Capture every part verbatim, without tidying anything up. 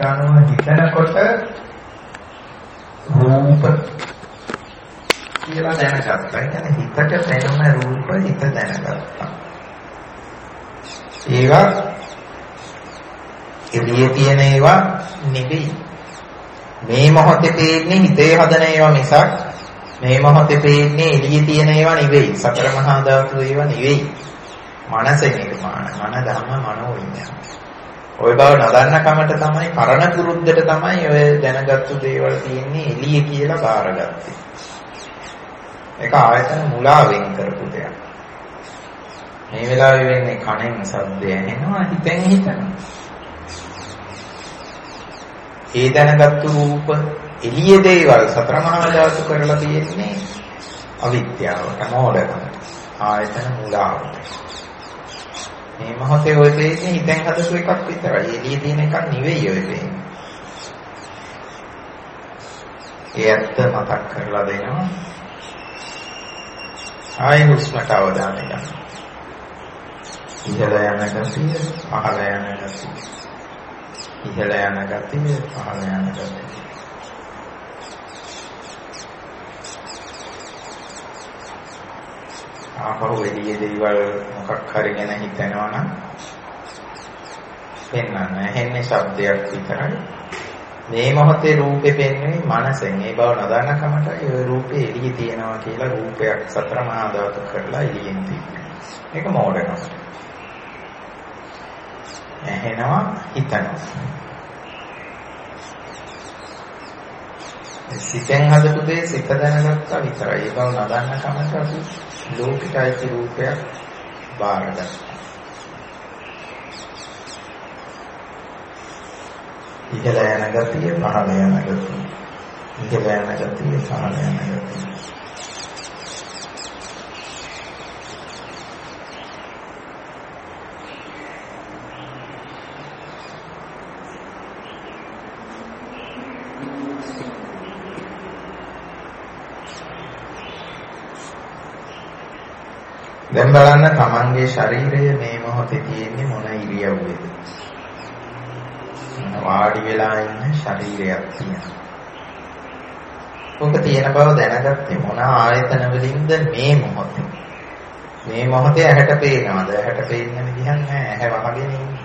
අනුව හිතනකොට රූප කියලා දැනගත්තා. يعني හිතට දැනෙන රූප හිත දැනගත්තා. ඒවා එළියේ තියෙන ඒවා නෙවෙයි. මේ මොහොතේ පේන්නේ හිතේ හදන ඒවා මිසක් මේ මොහොතේ පේන්නේ එළියේ තියෙන ඒවා නෙවෙයි. සතර මහා ධාතු ඒවා නෙවෙයි. මනසේ නිර්මාණ, මන ධම්ම මනෝ විඤ්ඤාණ. ඔය බව නදන්න කමට තමයි කරණ පුරුද්දට තමයි ඔය දැනගත්තු දේවල් තියෙන්නේ එළියේ කියලා බාරගත්තේ. ඒක ආයතන මුලාවෙන් කරපු දෙයක්. මේ වෙලාවේ වෙන්නේ කණෙන් ශබ්දය ඇහෙනවා, හිතෙන් හිතනවා. ඒ දැනගත්තු රූප එළියේ දේවල් සතර මහා ධාතු කරලා තියෙන්නේ අවිද්‍යාවට, මෝඩකමට, ආයතන මුලාවට. මේ මොහොතේ ඔය දෙන්නේ හිතෙන් හදපු එකක් විතරයි. එළියේ තියෙන එකක් නෙවෙයි ඔය දෙන්නේ. ඒ ඇත්ත මතක් කරලා දෙනවා. ආයි හුස්මට අවධානය යොමු. ඉහළ යන ගතිය, පහළ යන ගතිය. ඉහළ යන ගතිය, පහළ යන ගතිය. ආපහු එළියේ දේවල් මොකක් හරි ගැන හිතනවා නම් පෙන්වන්න. ඇහෙන්නේ ශබ්දයක් විතරයි. මේ මොහොතේ රූපේ පෙන්වන්නේ මනසෙන්. ඒ බව නදන්න කමටයි ඔය රූපේ එළියේ තියෙනවා කියලා රූපයක් සතර මහා ධාතු කරලා එළියෙන් තියෙනවා. ඒක මෝඩකම. ඇහෙනවා, හිතනවා. සිතෙන් හදපු දේ සිත දැනගත්තා විතරයි. ඒ බව නදන්න කමට අපි ලෝකිකයි රූපයක් බාරගත්තා. ඉහළ යන ගතිය, පහළ යන ගතිය. ඉහළ යන ගතිය, පහළ යන ගතිය. දැන් බලන්න තමන්ගේ ශරීරය මේ මොහොතේ තියෙන්නේ මොන ඉරියව්වේද? වාඩි වෙලා ඉන්න ශරීරයක් තියෙනවා. ඔක තියෙන බව දැනගත්තේ මොන ආයතන වලින්ද මේ මොහොතේ? මේ මොහොතේ ඇහැට පේනවද? ඇහැට පේන්න විදිහක් නැහැ. ඇහැ වහගෙන ඉන්නේ.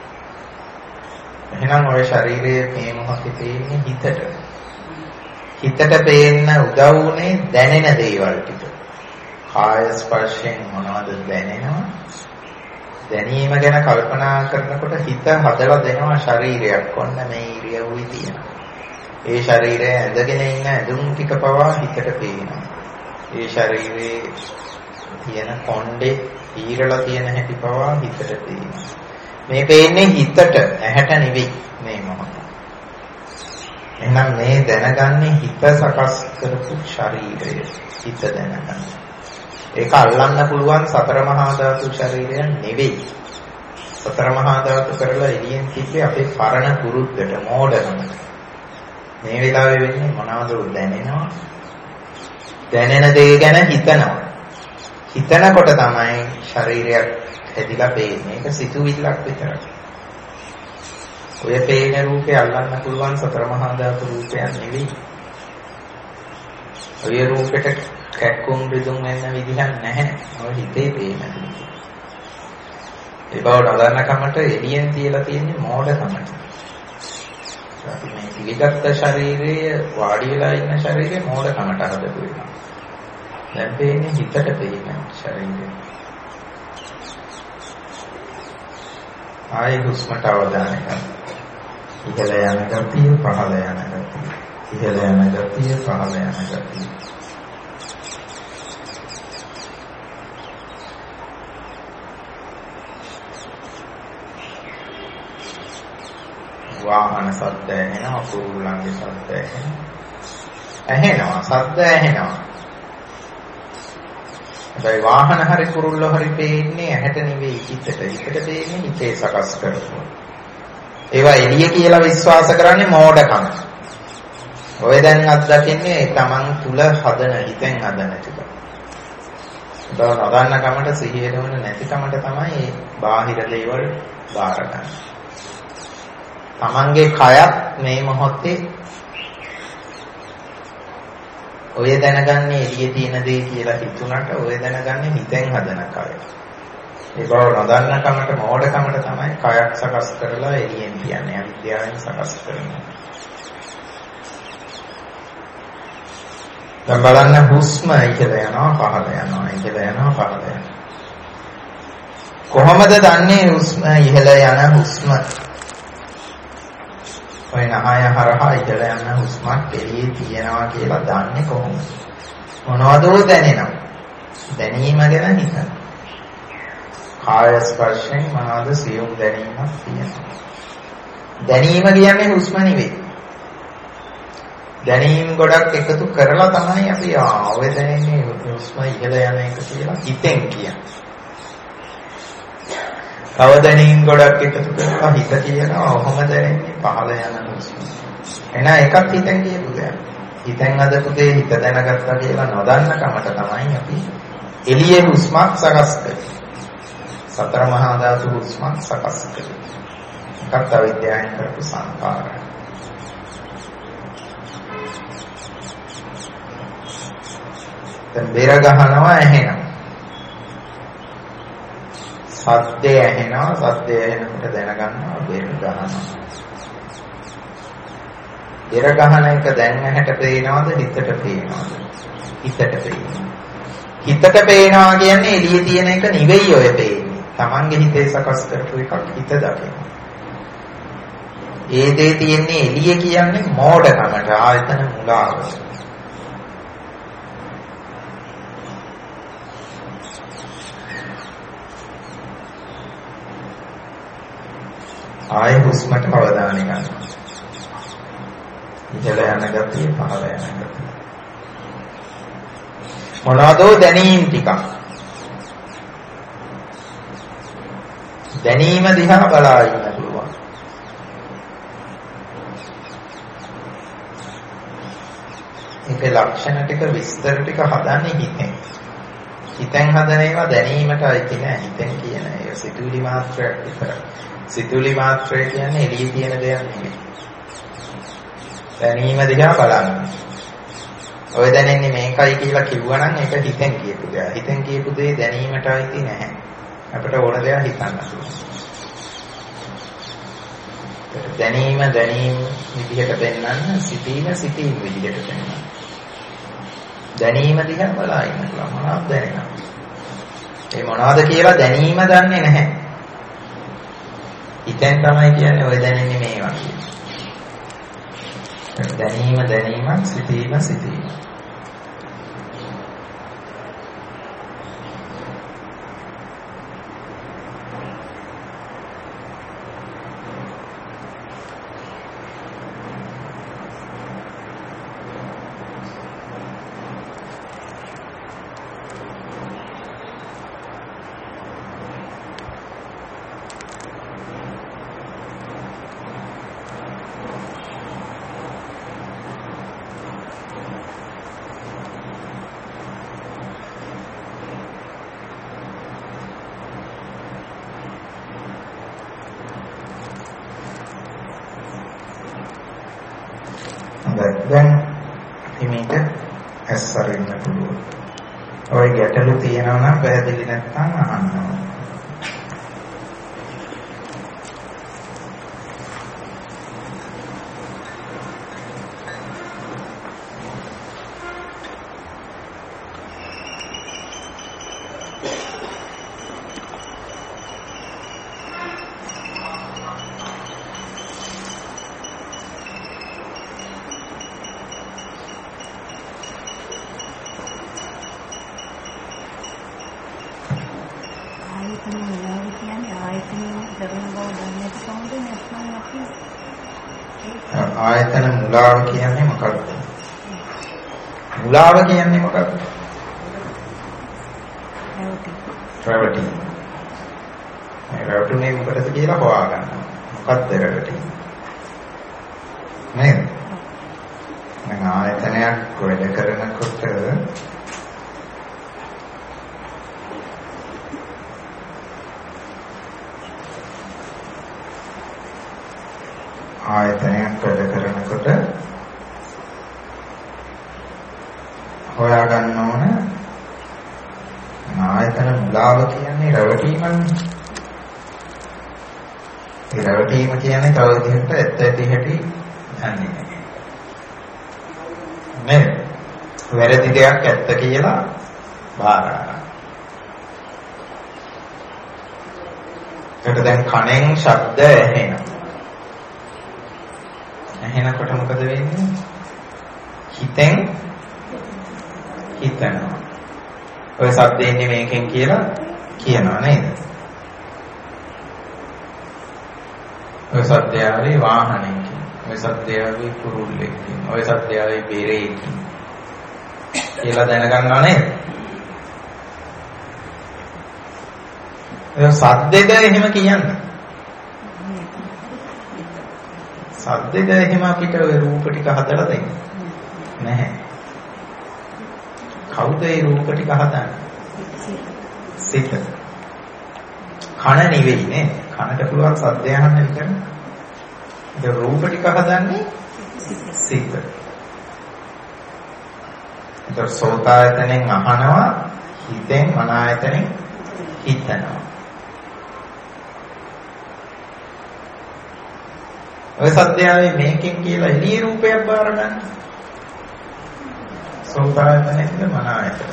එහෙනම් ඔය ශරීරයේ මේ මොහොතේ තියෙන්නේ හිතට. හිතට පේන්න උදව් වුනේ දැනෙන දේවල් ටික. කාය ස්පර්ශයෙන් මොනවද දැනෙනවා? දැනීම ගැන කල්පනා කරනකොට හිත හදලා දෙනවා ශරීරයක්. ඔන්න මේ ඉරියව්වේ තියෙනවා. ඒ ශරීරය ඇඳගෙන ඉන්න ඇඳුම් ටික පවා හිතට පේනවා. ඒ ශරීරයේ තියෙන කොණ්ඩේ ඊරලා තියෙන හැටි පවා හිතට පේනවා. මේ පේන්නේ හිතට, ඇහැට නෙවෙයි මේ මොහොත. එහෙනම් මේ දැනගන්නේ හිත සකස් කරපු ශරීරය. හිත දැනගන්නේ. ඒක අල්ලන්න පුළුවන් සතර මහා ධාතු ශරීරය නෙවෙයි. සතර මහා ධාතු කරලා එළියෙන් තිබ්බේ අපේ පරණ පුරුද්දට, මෝඩකමට. මේ වෙලාවේ වෙන්නේ මොනවද දැනෙනවා? දැනෙන දේ ගැන හිතනවා. හිතනකොට තමයි ශරීරයක් හැදිලා පේන්නේ. ඒක සිතුවිල්ලක් විතරයි. ඔය පේන රූපේ අල්ලන්න පුළුවන් සතර මහා ධාතු රූපයක් නෙවෙයි. ඔය රූපෙට කැක්කුම් බෙදුම් වෙන විදිහක් නැහැ. ඔය හිතේ පේන දේ. ඒ බව නදන්න කමට එළියෙන් තියලා තියෙන්නේ මෝඩකමට. අපි මේ පිළිගත්ත ශරීරයේ වාඩි වෙලා ඉන්න ශරීරයේ මෝඩකමට හදපු එක. දැන් පේන්නේ හිතට පේන ශරීරය. ආයි හුස්මට අවධානය යොමු. ඉහළ යන ගතිය, පහළ යන ගතිය. ඉහළ යන ගතිය, පහළ යන ගතිය. වාහන ශබ්ද ඇහෙනවා, කුරුල්ලන්ගේ ශබ්ද ඇහෙනවා. ඇහෙනවා, ශබ්ද ඇහෙනවා. හැබැයි වාහන හරි කුරුල්ල හරි පේන්නේ ඇහැට නෙවෙයි හිතට. හිතට පේන්නේ හිතේ සකස් කරපුවා. ඒවා එළිය කියලා විශ්වාස කරන්නේ මෝඩකම. ඔය දැන් අත්දකින්නේ තමන් තුල හදන හිතෙන් හදන ටික. බව නදන්න කමට සිහිය දෙන්න නැති කමට තමයි මේ බාහිර දේවල් බාර ගන්න. තමන්ගේ කයත් මේ මොහොතේ ඔය දැනගන්නේ එළියේ තියෙන දේ කියලා හිතුණට ඔය දැනගන්නේ හිතෙන් හදන කය. ඒ බව නොදන්න කමට මෝඩකමට තමයි කයක් සකස් කරලා එළියෙන් කියන්නේ අවිද්‍යාවෙන් සකස් කරනවා. දැන් බලන්න හුස්ම ඉහළ යනවා පහළ යනවා ඉහළ යනවා පහළ යනවා. කොහොමද දන්නේ හුස්ම ඉහළ යන හුස්ම? ඔය නහය හරහා ඉහළ යන හුස්මක් එළියේ තියෙනවා කියලා දන්නේ කොහොමද? මොනවදෝ දැනෙනවා. දැනීම ගැන හිතන්න. කාය ස්පර්ශයෙන් මොනවද සියුම් දැනීමක් තියෙනවා. දැනීම කියන්නේ හුස්ම නෙවෙයි. දැනීම් ගොඩක් එකතු කරලා තමයි අපි ආවෙ දැනෙන්නේ හුස්ම ඉහළ යන එක කියලා හිතෙන් කියන්නේ. තව දැනීම් ගොඩක් එකතු කරලා හිත කියනවා ඔහොම දැනෙන්නේ පහළ යන හුස්ම. එන එකක් හිතෙන් කියපු දෙයක්. හිතෙන් අදපු දේ හිත දැනගත්තා කියලා නොදන්න කමට තමයි අපි එළියේ හුස්මක් සකස් කරන්නේ. සතර මහා ධාතු හුස්මක් සකස් කරන්නේ. එකක් අවිද්‍යාවෙන් කරපු සංකාරය. දැන් බෙර ගහනවා ඇහෙනවා. සද්දය ඇහෙනවා සද්දය ඇහෙනකොට දැනගන්නවා බෙර ගහනවා. බෙර ගහන එක දැන් ඇහැට පේනවද හිතට පේනවද? හිතට පේනවා. හිතට පේනවා කියන්නේ එළියේ තියෙන එක නෙවෙයි ඔය පේන්නේ. Tamange හිතේ සකස් කරපු එකක් හිත දකිනවා. ඒ දේ තියෙන්නේ එළියේ කියන්නේ මෝඩකමට ආයතන මුලාවට. ආය හුස්මට අවධානය ගන්න. ඉහළ යන ගතිය පහළ යන ගතිය. මොනවාදෝ දැනීම් ටිකක්. දැනීම දිහා බලා ඉන්න පුළුවන්. ඒකේ ලක්ෂණ ටික විස්තර ටික හදන්නේ හිතෙන්. හිතෙන් හදන ඒවා දැනීමට අයිති නෑ. හිතෙන් කියන ඒ සිතුවිලි මාත්‍රයක් විතරයි. සිතුවිලි මාත්‍රය කියන්නේ එළියේ තියෙන දෙයක් නෙවෙයි. දැනීම දිහා බලන්න. ඔය දැනෙන්නේ මේකයි කියලා කිව්වනම් ඒක හිතෙන් කියපු දෙයක්. හිතෙන් කියපු දේ දැනීමට අයිති නැහැ. අපිට ඕන දෙයක් හිතන්න පුළුවන්. දැනීම දැනීම විදිහට පෙන්වන්න, සිතීම සිතීම විදිහට පෙන්වන්න. දැනීම දිහා බලා ඉන්න පුළුවන්. මොනවද දැනෙනවා? ඒ මොනවද කියලා දැනීම දන්නේ නැහැ. හිතෙන් තමයි කියන්නේ ඔය දැනෙන්නේ මේවා කියලා. දැනීම දැනීමක් සිතීම සිතීම. දැන් හිමීට ඇස්සරින්න පුළුවන්. ඔය ගැටලු තියෙනවා නම් පැහැදිලි නැත්නම් අහන්න. ආයතන මුලාව කියන්නේ මොකක්ද? මුලාව කියන්නේ මොකක්ද? රැවටි. මේ රැවටුනේ මොකටද කියලා හොයාගන්න. මොකක්ද රැවටි? නේද? මම ආයතනයක් වැඩ කරනකොට වැඩ කරනකොට හොයා ගන්න ඕන ආයතන මුලාව කියන්නේ රැවටීමනේ. ඒ රැවටීම කියන්නේ තව විදිහකට ඇත්ත ඇති හැටි දන්නේ නැහැ. නේද? වැරදි දෙයක් ඇත්ත කියලා බාර ගන්න. ඒක දැන් කණෙන් ශබ්ද ඇහෙනවා. ඇහෙනකොට මොකද වෙන්නේ? හිතෙන් හිතනවා. ඔය ශබ්ද එන්නේ මේකෙන් කියලා කියනවා නේද? ඔය ශබ්දය ආවේ වාහනයෙන්. ඔය ශබ්දය ආවේ කුරුල්ලෙකින්. ඔය ශබ්දය ආවේ බෙරේකින්. කියලා දැනගන්නවා නේද? ඒ සද්දෙද එහෙම කියන්නේ. සද්දෙද එහෙම අපිට ඔය රූප ටික හදලා දෙන්නේ නැහැ. කවුද ඒ රූප ටික හදන්නේ? සිත. කන නෙවෙයි නේ. කනට පුළුවන් සද්දය අහන්න විතරනේ. ඒ රූප ටික හදන්නේ සිත. ඒක සෝතායතනෙන් අහනවා, හිතෙන් මනායතනෙන් හිතනවා. ඔය සත්‍යයේ මේකෙන් කියලා එළිය රූපයක් බාර ගන්න. සෝතායතනෙන්ද මනායතන.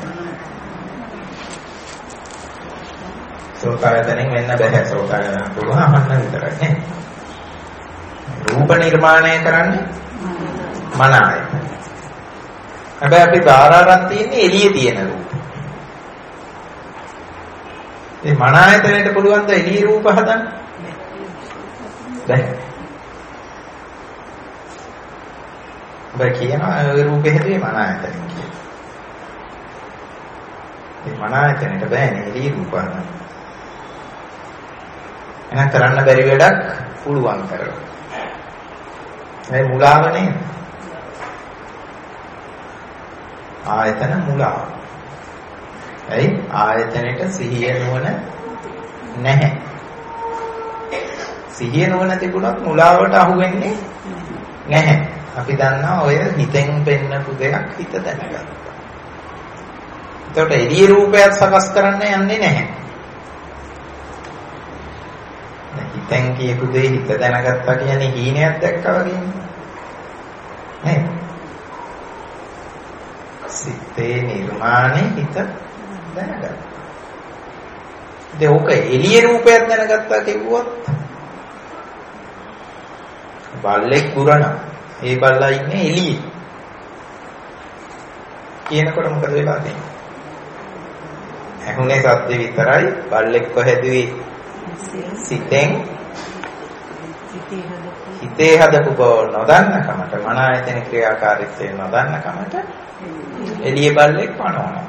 සෝතායතනෙන් වෙන්න බෑ. සෝතායතන පුළුවන් අහන්න විතරයි නේ. රූප නිර්මාණය කරන්නේ මනායතන. හැබැයි අපි බාර අරන් තියෙන්නේ එළියේ තියෙන රූප. මේ මනායතනෙට පුළුවන් ද එළිය රූප හදන්න? බෑ. ඔබ කියනවා ඒ රූපෙ හැදුවේ මනායතනෙන් කියලා. ඒ මනායතනෙට බෑනේ එළිය රූප හදන්න. එහෙනම් කරන්න බැරි වැඩක් පුළුවන් කරලා. මේ මුලාව නේද? ආයතන මුලාව. ඇයි? ආයතනෙට සිහිය නුවණ නැහැ. සිහිය නුවණ තිබුණොත් මුලාවට අහු වෙන්නේ නැහැ. අපි දන්නවා ඔය හිතෙන් පෙන්නපු දෙයක් හිත දැනගත්තා. ඒකට එළිය රූපයක් සකස් කරන්න යන්නේ නැහැ. හිතෙන් කියපු දේ හිත දැනගත්තා කියන්නේ හීනයක් දැක්කා වගේ නේ. සිතේ නිර්මාණය හිත දැනගත්තා. ඉතින් ඕක එළිය රූපයක් දැනගත්තා කිව්වොත් බල්ලෙක් පුරනවා. ඒ බල්ලා ඉන්නේ එළියේ. කියනකොට මොකද වෙලා තියෙන්නේ? ඇහුනේ සද්ද විතරයි බල්ලෙක් කොහෙදුවේ සිතෙන් හිතේ හදපු බව නොදන්න කමට මන ආයතන ක්‍රියාකාරීත්වය නොදන්න කමට එළියේ බල්ලෙක් පනවනවා.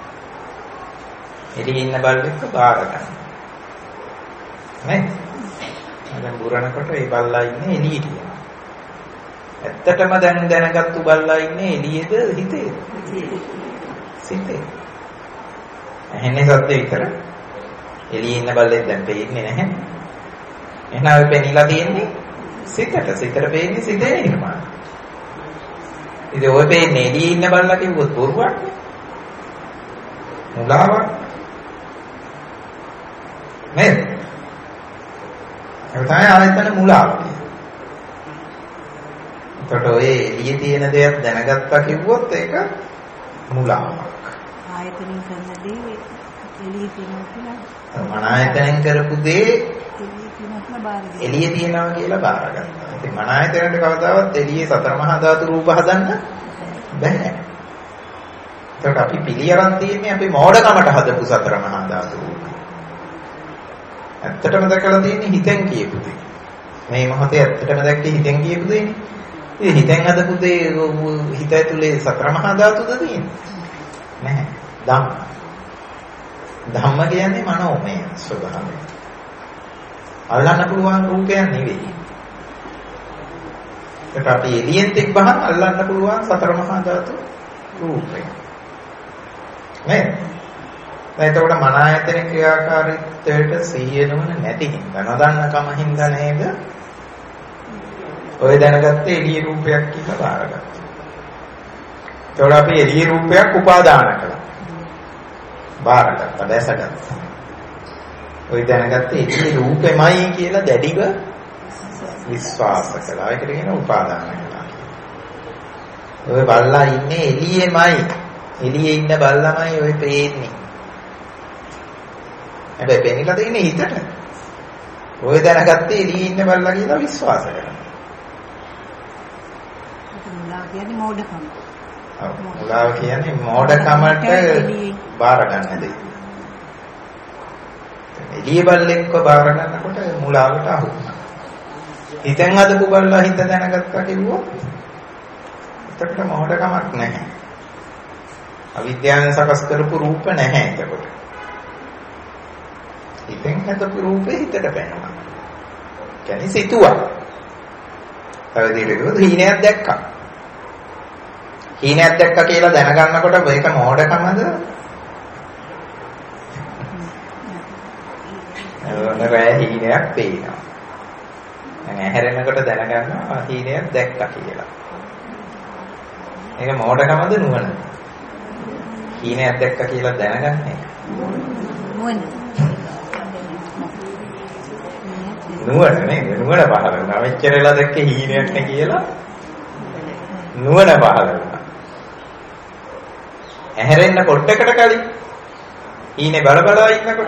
එළියේ ඉන්න බල්ලෙක් බාර ගන්න. නේ? දැන් බුරනකොට ඒ බල්ලා ඉන්නේ එළියට යනවා. ඇත්තටම දැන් දැනගත්තු බල්ලා ඉන්නේ එළියේද හිතේද? සිතේ. ඇහෙන්නේ සද්ද විතර. එළියේ ඉන්න බල්ලෙක් දැන් පේන්නේ නැහැ. එහෙනම් ඔය පෙනිලා තියෙන්නේ සිතට. සිතට පේන්නේ සිතේ නිර්මාණ. ඉතින් ඔය පේන්නේ එළියේ ඉන්න බල්ලා කිව්වොත් බොරුවක් නේ. මුලාවක්. නේද? ඒක තමයි ආයතන මුලාව කියන්නේ. එතකොට ඔය එළියේ තියෙන දේක් දැනගත්තා කිව්වොත් ඒක මුලාවක්. ආයතනෙන් කරන දේ එළියේ තියෙනවා කියලා. මන ආයතනෙන් කරපු දේ එළියේ තියෙනවා කියලා බාරගත්තා. එළියේ තියෙනවා කියලා බාරගත්තා. ඉතින් මන ආයතනට කවදාවත් එළියේ සතර මහා ධාතු රූප හදන්න බෑ. එතකොට අපි පිළියරන් තියෙන්නේ අපි මෝඩකමට හදපු සතර මහා ධාතු රූප. ඇත්තටම දැකලා තියෙන්නේ හිතෙන් කියපු දේ. මේ මොහොතේ ඇත්තටම දැක්කේ හිතෙන් කියපු දේනේ. ඉතින් හිතෙන් හදපු දේ හිත ඇතුලේ සතර මහා ධාතුද තියෙන්නේ? නැහැ. ධම්ම. ධම්ම කියන්නේ මනෝමය ස්වභාවය. අල්ලන්න පුළුවන් රූපයක් නෙවෙයි. ඒක අපි එළියෙන් තිබ්බහම අල්ලන්න පුළුවන් සතර මහා ධාතු රූපය. නේද? එතකොට මන ආයතන ක්‍රියාකාරීත්වයට සිහිය නොවන නැති හින්දා නොදන්න කම හින්දා නේද? ඔය දැනගත්තේ එළිය රූපයක් කියලා බාරගත්තා. ඒතකොට අපි එළිය රූපයක් උපාදාන කළා. බාරගත්තා, දැසගත්තා. ඔය දැනගත්තේ එළිය රූපෙමයි කියලා දැඩිව විශ්වාස කළා. ඒකට කියන උපාදාන කළා. ඔය බල්ලා ඉන්නේ එළියෙමයි. එළියේ ඉන්න බල්ලාමයි ඔය පේන්නේ. හැබැයි පෙන්නලා තියෙන්නේ හිතට. ඔය දැනගත්තේ එළියේ ඉන්න බල්ලා කියලා විශ්වාස කරනවා. මුලාව කියන්නේ මෝඩකම. ඔව් මුලාව කියන්නේ මෝඩකමට බාර ගන්න දෙයක්. එළිය බල්ලෙක්ව බාර ගන්නකොට මුලාවට අහු වෙනවා. හිතෙන් හදපු බල්ලා හිත දැනගත්තා කිව්වොත් එතකොට මෝඩකමක් නැහැ. අවිද්‍යාවෙන් සකස් කරපු රූප නැහැ එතකොට. හිතෙන් හදපු රූපේ හිතට පැනනවා. කියන්නේ සිතුවා. තව දෙයකට හීනයක් දැක්කා. හීනයක් දැක්කා කියලා දැනගන්නකොට මේක මෝඩකමද? නරෑ හීනයක් පේනවා. දැන් ඇහැරෙනකොට දැනගන්නවා හීනයක් දැක්කා කියලා. ඒක මෝඩකමද නුවණ? හීනයක් දැක්කා කියලා දැනගන්නේ. නුවණ. නුවණ නේද? නුවණ පහළ වෙනවා. මෙච්චර වෙලා දැක්කේ හීනයක් නේ කියලා නුවණ පහළ වෙනවා. ඇහැරෙන්න පොඩ්ඩකට කලින් හීනේ බල බල ඉන්නකොට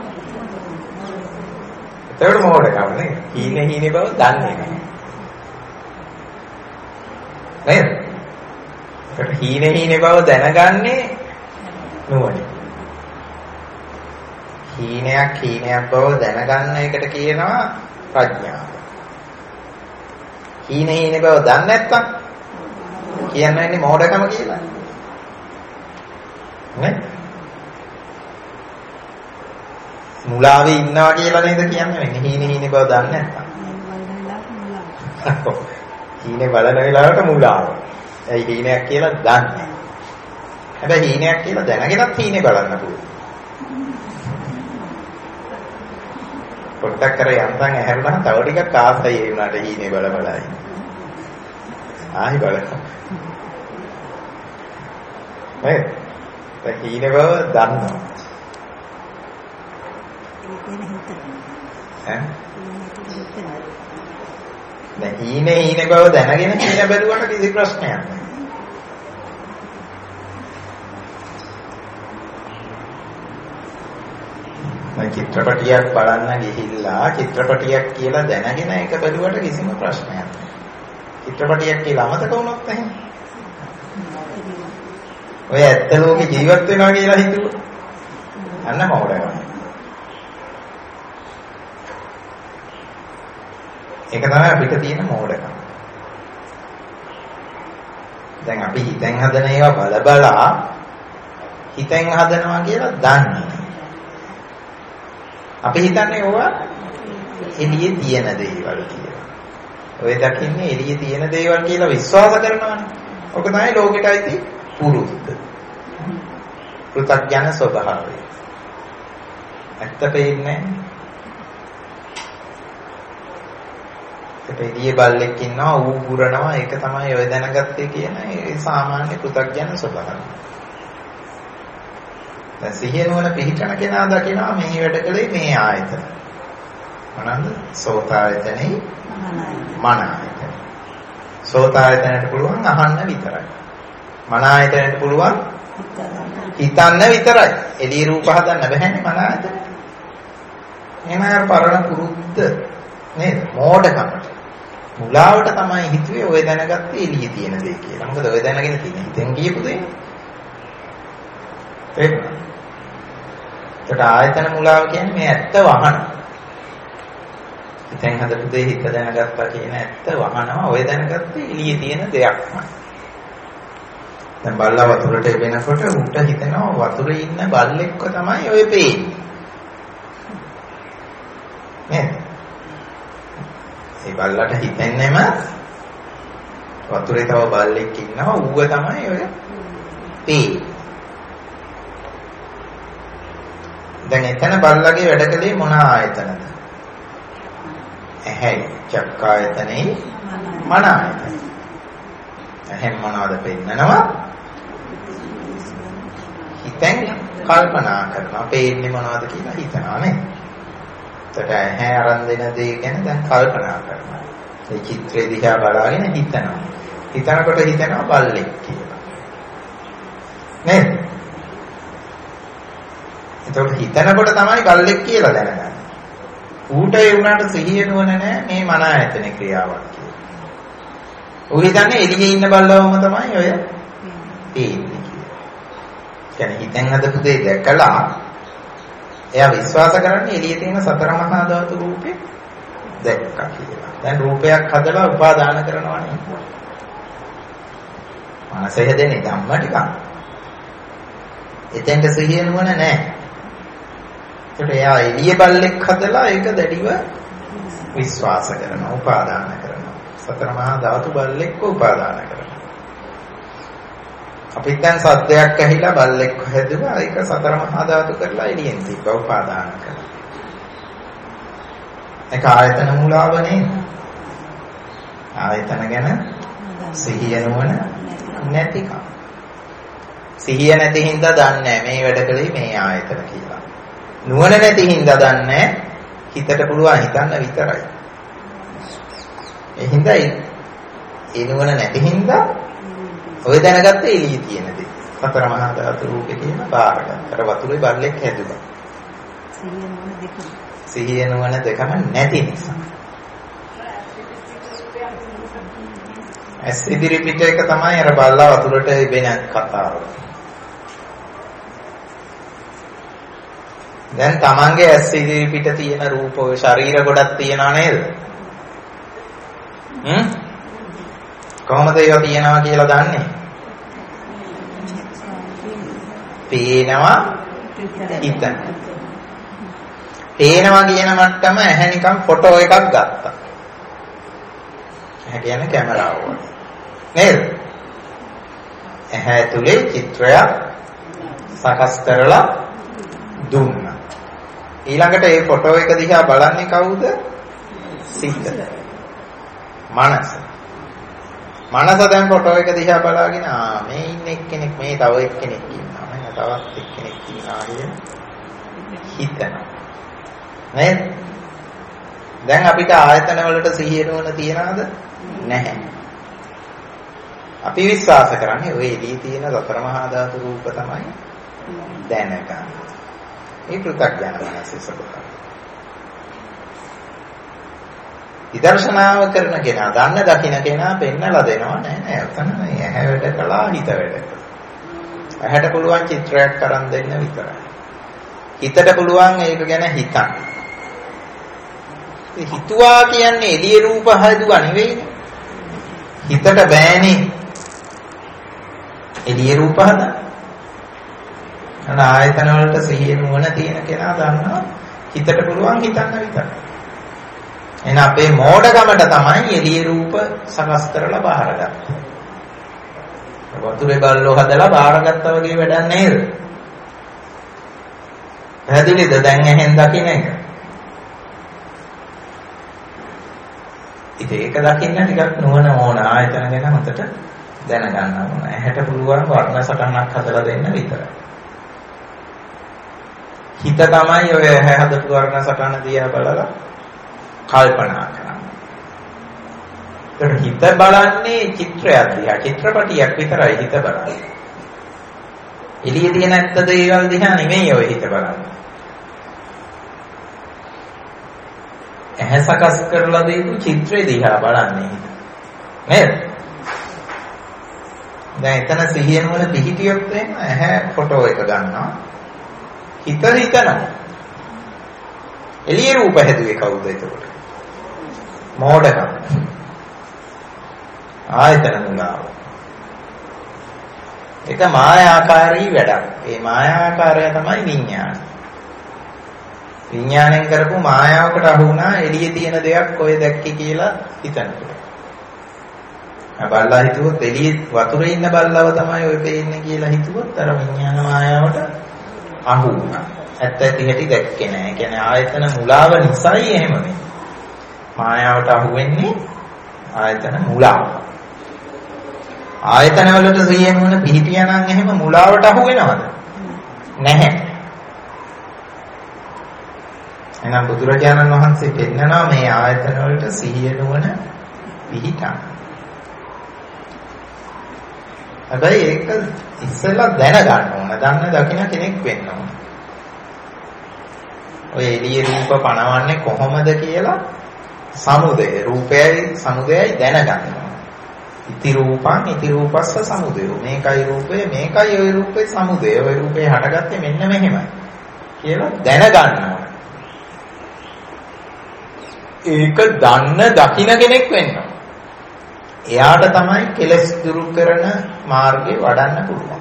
ඒකට මොඩකම නේ. හීනේ හීනේ බව දන්නේ නැහැ. නේද? ඒකට හීනේ හීනේ බව දැනගන්නේ නුවණ. හීනයක් හීනයක් බව දැනගන්න එකට කියනවා ප්‍රඥාව. හීනේ හීනේ බව දන්නේ නැත්තම් කියන්නේ මොඩකම කියලා. නේ? මුලාවේ ඉන්නවා කියලා නේද කියන්නේ? හීනේ හීනේ බව දන්නේ නැත්තම්. හීනේ බලන වෙලාවට මුලාව. ඒ හීනයක් කියලා දන්නේ. හැබැයි හීනයක් කියලා දැනගෙනත් හීනේ බලන්න පුළුවන්. පොට්ටක් කර යන්තම් ඇහැරුණා තව ටිකක් ආසයි ඒ වුණාට හීනේ බල බල ඉන්න. ආයි බලන්න. නේ? ඒ හීනේ බව දන්නවා. ඈ? දැන් හීනේ හීනේ බව දැනගෙන හීන බැලුවට කිසි ප්‍රශ්නයක් නැහැ. මම චිත්‍රපටියක් බලන්න ගිහිල්ලා චිත්‍රපටියක් කියලා දැනගෙන ඒක බැලුවට කිසිම ප්‍රශ්නයක් නැහැ. චිත්‍රපටියක් කියලා අමතක වුණොත් එහෙම. ඔය ඇත්ත ලෝකේ ජීවත් වෙනවා කියලා හිතුවා. අන්න මොකටද? ඒක තමයි අපිට තියෙන මෝඩකම. දැන් අපි හිතෙන් හදන ඒවා බල බලා හිතෙන් හදනවා කියලා දන්නේ. අපි හිතන්නේ ඕවා එළියේ තියෙන දේවල් කියලා. ඔය දකින්නේ එළියේ තියෙන දේවල් කියලා විශ්වාස කරනවානේ. ඔක තමයි ලෝකෙට අයිති පුරුද්ද. පෘථග්ජන ස්වභාවය. ඇත්ත පේන්නේ එළියේ බල්ලෙක් ඉන්නවා ඌ පුරනවා ඒක තමයි ඔය දැනගත්තේ කියන ඒ සාමාන්‍ය පෘථග්ජන ස්වභාවය. දැන් සිහිය නුවණ පිහිටන කෙනා දකිනවා මේ වැඩ කලේ මේ ආයතන. මොනවාද? සෝතායතනෙයි මන ආයතන. සෝතායතනට පුළුවන් අහන්න විතරයි. මන ආයතනට පුළුවන් හිතන්න විතරයි. එළිය රූප හදන්න බැහැනේ මන ආයතන. එහෙනම් අර පරණ පුරුද්ද නේද? මෝඩකමට. මුලාවට තමයි හිතුවේ ඔය දැනගත්තේ එළියේ තියෙන දේ කියලා. මොකද ඔය දැනගෙන තියෙන හිතෙන් කියපු දේ. ඒක. ඒකට ආයතන මුලාව කියන්නේ මේ ඇත්ත වහන. හිතෙන් හදපු දේ හිත දැනගත්තා කියන ඇත්ත වහනවා. ඔය දැනගත්තේ එළියේ තියෙන දෙයක්මයි. දැන් බල්ලා වතුරට එබෙනකොට උට හිතෙනවා වතුරේ ඉන්න බල්ලෙක්ව තමයි ඔය පේන්නේ. නේද? ඒ බල්ලට හිතෙන්නේම වතුරේ තව බල්ලෙක් ඉන්නවා ඌව තමයි ඔය පේන්නේ. දැන් එතන බල්ලගේ වැඩ කලේ මොන ආයතනද? ඇහැයි, චක්කායතනෙයි, මන ආයතන. එහෙන් මොනවද පෙන්නනවා? හිතෙන් කල්පනා කරනවා. පේන්නේ මොනවද කියලා හිතනවා නේද? එතකොට ඇහැ අරන් දෙන දේ ගැන දැන් කල්පනා කරනවා. ඒ චිත්‍රය දිහා බලාගෙන හිතනවා. හිතනකොට හිතනවා බල්ලෙක් කියලා. නේද? එතකොට හිතනකොට තමයි බල්ලෙක් කියලා දැනගන්නේ. ඌට ඒ වුණාට සිහිය නුවණ නැහැ මේ මන ආයතන ක්‍රියාවක් කියලා. ඌ හිතන්නේ එළියේ ඉන්න බල්ලවම තමයි ඔය පේන්නේ කියලා. කියන්නේ හිතෙන් හදපු දේ දැකලා එයා විශ්වාස කරන්නේ එළියේ තියෙන සතර මහා ධාතු රූපේ දැක්කා කියලා. දැන් රූපයක් හදලා උපාදාන කරනවා නේ. මනස හැදෙන්නේ ධම්ම ටිකක්. එතෙන්ට සිහිය නුවණ නැහැ. ඒකට එයා එළිය බල්ලෙක් හදලා ඒක දැඩිව විශ්වාස කරනවා, උපාදාන කරනවා. සතර මහා ධාතු බල්ලෙක්ව උපාදාන කරනවා. අපි දැන් සද්දයක් ඇහිලා බල්ලෙක් හැදුවා, ඒක සතර මහා ධාතු කරලා එළියෙන් තිබ්බ උපාදාන කරනවා. ඒක ආයතන මූලාව නේද? ආයතන ගැන සිහිය නුවණ නැතිකම. සිහිය නැති හින්දා දන්නේ මේ වැඩ කලේ මේ ආයතන කියලා. නුවණ නැති හින්දා දන්නේ හිතට පුළුවන් හිතන්න විතරයි. ඒ හින්දා ඒ නුවණ නැති හින්දා ඔය දැනගත්තේ එළියේ තියෙන දේ. සතර මහා ධාතු රූපේ කියන බාරකට වතුරේ බල්ලෙක් හැදුවා. සිහිය නුවණ දෙකම. සිහිය නුවණ දෙකම නැති නිසා. ඇස් ඉදිරි පිට එක තමයි අර බල්ලා වතුරට ඉබෙන කතාව. දැන් තමන්ගේ ඇස් ඉදිරි පිට තියෙන රූප ඔය ශරීර ගොඩක් තියනා නේද? හ්ම්? කොහොමද ඒවා තියනවා කියලා දන්නේ? පේනවා හිතන. පේනවා කියන මට්ටම ඇහැ නිකන් ෆොටෝ එකක් ගත්තා. ඇහැ කියන්නේ කැමරාව වගේ. නේද? ඇහැ ඇතුලේ චිත්‍රයක් සකස් කරලා දුන්නා. ඊළඟට මේ ෆොටෝ එක දිහා බලන්නේ කවුද? සිත. මනස. මනස දැන් ෆොටෝ එක දිහා බලාගෙන ආ මේ ඉන්න එක්කෙනෙක් මේ තව එක්කෙනෙක් ඉන්නවා. මම තවත් එක්කෙනෙක් ඉන්නවා කියන හිතනවා. නේද? දැන් අපිට ආයතන වලට සිහිය නුවණ තියනවද? නැහැ. අපි විශ්වාස කරන්නේ ඔය එළියේ තියෙන සතර මහා ධාතු රූප තමයි දැනගන්නේ. මේ පෘථග්ජන මනසේ සබඳ. විදර්ශනාව කරන කෙනා, දන්න දකින්න කෙනා පෙන්නලා දෙනවා නෑ නෑ උතන මේ ඇහැ වැඩ කළා හිත වැඩ කළා. ඇහැට පුළුවන් චිත්‍රයක් කරන් දෙන්න විතරයි. හිතට පුළුවන් ඒක ගැන හිතන්න. ඒ හිතුවා කියන්නේ එළියේ රූප හදුවා නෙවෙයිනේ. හිතට බෑනේ එළියේ රූප හදන්න. අන ආයතන වලට සිහිය නුවණ තියෙන කෙනා දන්නවා හිතට පුළුවන් හිතන්න විතරයි. එහෙනම් අපේ මෝඩකමට තමයි එළියේ රූප සකස් කරලා බාරගත්තේ. වතුරේ බල්ලෝ හදලා බාරගත්තා වගේ වැඩක් නේද? පැහැදිලිද දැන් එහෙන් දකින්න එක? ඉතින් ඒක දකින්න ටිකක් නුවණ ඕන ආයතන ගැන හොතට දැනගන්න ඕන. ඇහැට පුළුවන් වර්ණ සටහනක් හදලා දෙන්න විතරයි. හිත තමයි ඔය ඇහැ හදපු වර්ණ සටහන දිහා බලලා කල්පනා කරන්නේ. ඒකට හිත බලන්නේ චිත්‍රයක් දිහා, චිත්‍රපටියක් විතරයි හිත බලන්නේ. එළියේ තියෙන ඇත්ත දේවල් දිහා නෙමෙයි ඔය හිත බලන්නේ. ඇහැ සකස් කරලා දීපු චිත්‍රය දිහා බලන්නේ හිත. නේද? දැන් එතන සිහිය නුවණ පිහිටියොත් එහෙම ඇහැ ෆොටෝ එක ගන්නවා. හිත හිතනවා. එළියේ රූප හැදුවේ කවුද එතකොට? මෝඩකම. ආයතන මුලාව. ඒක මායාකාරී වැඩක්. ඒ මායාකාරය තමයි විඥානය. විඥාණයෙන් කරපු මායාවකට අහු වුණා එළියේ තියෙන දෙයක් ඔය දැක්කේ කියලා හිතනකොට. බල්ලා හිතුවොත් එළියේ වතුරේ ඉන්න බල්ලව තමයි ඔය පේන්නේ කියලා හිතුවොත් අර විඥාන මායාවට අහු වුණා. ඇත්ත ඇති හැටි දැක්කේ නැහැ. ඒ කියන්නේ ආයතන මුලාව නිසායි එහෙම වෙන්නේ. මායාවට අහු වෙන්නේ ආයතන මුලා. ආයතන වලට සිහියෙන් වුණ පිහිටියා නම් එහෙම මුලාවට අහු වෙනවද? නැහැ. එහෙනම් බුදුරජාණන් වහන්සේ පෙන්නනවා මේ ආයතන වලට සිහිය නුවණ පිහිටන්න. හැබැයි ඒක ඉස්සෙල්ලා දැනගන්න ඕන. දන්න දකින්න කෙනෙක් වෙන්න ඕන. ඔය එළියේ රූප පණවන්නේ කොහොමද කියලා සමුදය රූපයයි සමුදයයි දැනගන්න ඕන. ඉති රූපං ඉති රූපස්ස සමුදය. මේකයි රූපය මේකයි ওই රූපේ සමුදය. ওই රූපේ හටගත්තේ මෙන්න මෙහෙමයි කියලා දැනගන්න ඕන. ඒක දන්න දකින්න කෙනෙක් වෙන්න ඕන. එයාට තමයි කෙලස් දුරු කරන මාර්ගේ වඩන්න පුළුවන්.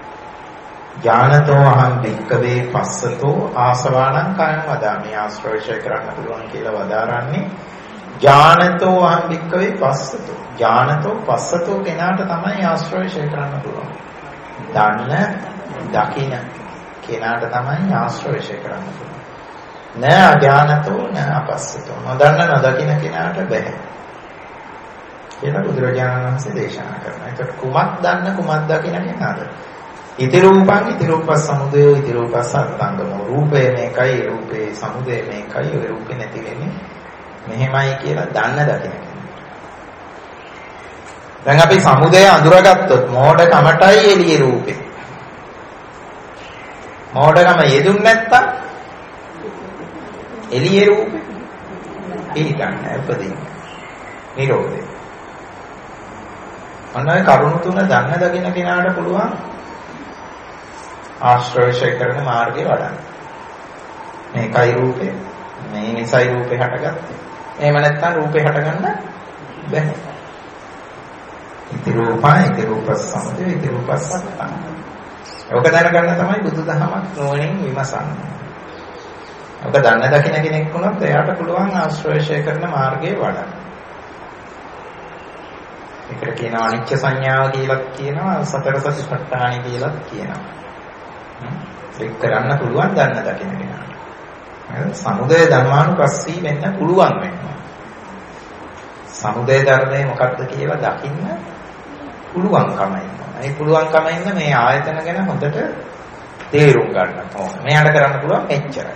ඥානතෝ අහං වික්කවේ පස්සතෝ ආසවාණං කායං වදාමි. ආශ්‍රවශය කරන්න පුළුවන් කියලා වදාරන්නේ ඥානතෝ අහං වික්කවේ පස්සතෝ. ඥානතෝ පස්සතෝ කෙනාට තමයි ආශ්‍රවශය කරන්න පුළුවන්. දන්න දකින්න කෙනාට තමයි ආශ්‍රවශය කරන්න පුළුවන්. න අඥානතෝ න අපස්සතෝ. නොදන්න නොදකින්න කෙනාට බැහැ. කියලා බුදුරජාණන් වහන්සේ දේශනා කරනවා. ඒකට කුමක් දන්න කුමක් දකින්න කෙනාද? ඉති රූපං ඉති රූපස් සමුදය ඉති රූපස් අත්ංගමෝ. රූපය මේකයි රූපේ සමුදය මේකයි ඔය රූපේ නැති වෙන්නේ මෙහෙමයි කියලා දන්න දකින්න කෙනා. දැන් අපි සමුදය අඳුරගත්තොත් මෝඩකමටයි එළියේ රූපේ. මෝඩකම යෙදුන් නැත්තම් එළියේ රූපේ පිළිගන්න උපදින්න. නිරෝධය. අන්නයි කරුණු තුන දන්න දකින්න කෙනාට පුළුවන් ආශ්‍රවශය කරන මාර්ගේ වඩන්න. මේකයි රූපේ. මේ නිසයි රූපේ හටගත්තේ. එහෙම නැත්නම් රූපේ හටගන්න බැහැ. ඉති රූපං ඉති රූපස් සමුදය ඉති රූපස් අත්ථං. ඔක දැනගන්න තමයි බුදුදහමක් නොවනින් විමසන්නේ. ඔක දන්න දකින්න කෙනෙක් වුණොත් එයාට පුළුවන් ආශ්‍රවශය කරන මාර්ගේ වඩන්න. ඒකට කියනවා අනිච්ච සංඥාව කියලා කියනවා සතර සතිපට්ඨාන කියලා කියනවා. ඒක කරන්න පුළුවන් දන්න දකින්න කෙනාට. සමුදය ධර්මානුපස්සී වෙන්න පුළුවන් වෙනවා. සමුදය ධර්මය මොකක්ද කියලා දකින්න පුළුවන්කම ඉන්නවා. ඒ පුළුවන්කම ඉන්න මේ ආයතන ගැන හොඳට තේරුම් ගන්න ඕන. මෙයාට කරන්න පුළුවන් එච්චරයි.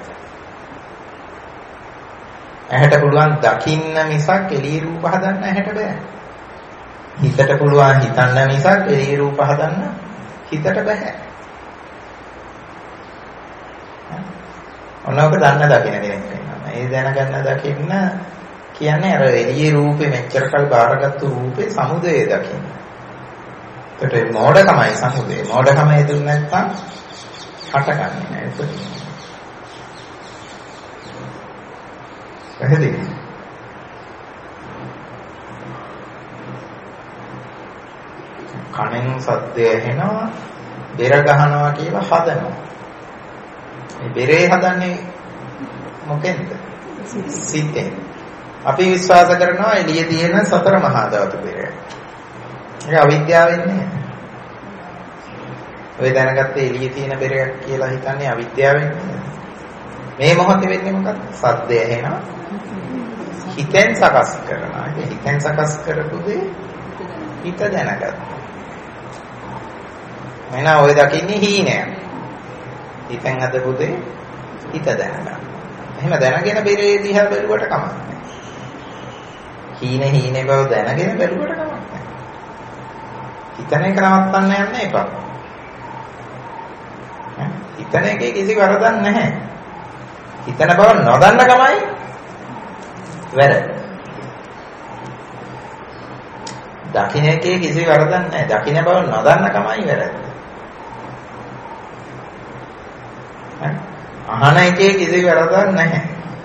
ඇහැට පුළුවන් දකින්න මිසක් එළියේ රූප හදන්න ඇහැට බෑ. හිතට පුළුවන් හිතන්න මිසක් එළියේ රූප හදන්න හිතට බෑ. ඔන්නෝක දන්න දකින්න කෙනෙක් වෙනවා. ඒ දැනගන්න දකින්න කියන්නේ අර එළියේ රූපේ මෙච්චර කල් බාරගත්තු රූපේ සමුදය දකින්න. ඒකට මෝඩකමයි සමුදය. මෝඩකම හේතුන් නැත්තම් හටගන්නේ නෑ. ඒක පැහැදිලි. කණෙන් සද්දය ඇහෙනවා, බෙර ගහනවා කියලා හදනවා. මේ බෙරේ හදන්නේ මොකෙන්ද? සිතෙන්. අපි විශ්වාස කරනවා එළියේ තියෙන සතර මහා ධාතු බෙරය. ඒක අවිද්‍යාවෙන් නේ. ඔය දැනගත්තේ එළියේ තියෙන බෙරයක් කියලා හිතන්නේ අවිද්‍යාවෙන් නේ. මේ මොහොතේ වෙන්නේ මොකක්ද? සද්දය ඇහෙනවා. හිතෙන් සකස් කරනවා. ඒ හිතෙන් සකස් කරපු දේ හිත දැනගත්තා. මම ඔය දකින්නේ හීනය. හිතෙන් හදපු දේ හිත දැනගන්න. එහෙම දැනගෙන බෙරේ දිහා බැලුවට කමක් නැහැ. හීන හීනේ බව දැනගෙන බැලුවට කමක් නැහැ. හිතන එක නවත්තන්න යන්න එපා. හිතන එකේ කිසි වරදක් නැහැ. හිතන බව නොදන්න කමයි වැරද්ද. දකින්න එකේ කිසි වරදක් නැහැ. දකින්න බව නොදන්න කමයි වැරද්ද. අහන එකේ කිසි වැරදක් නැහැ.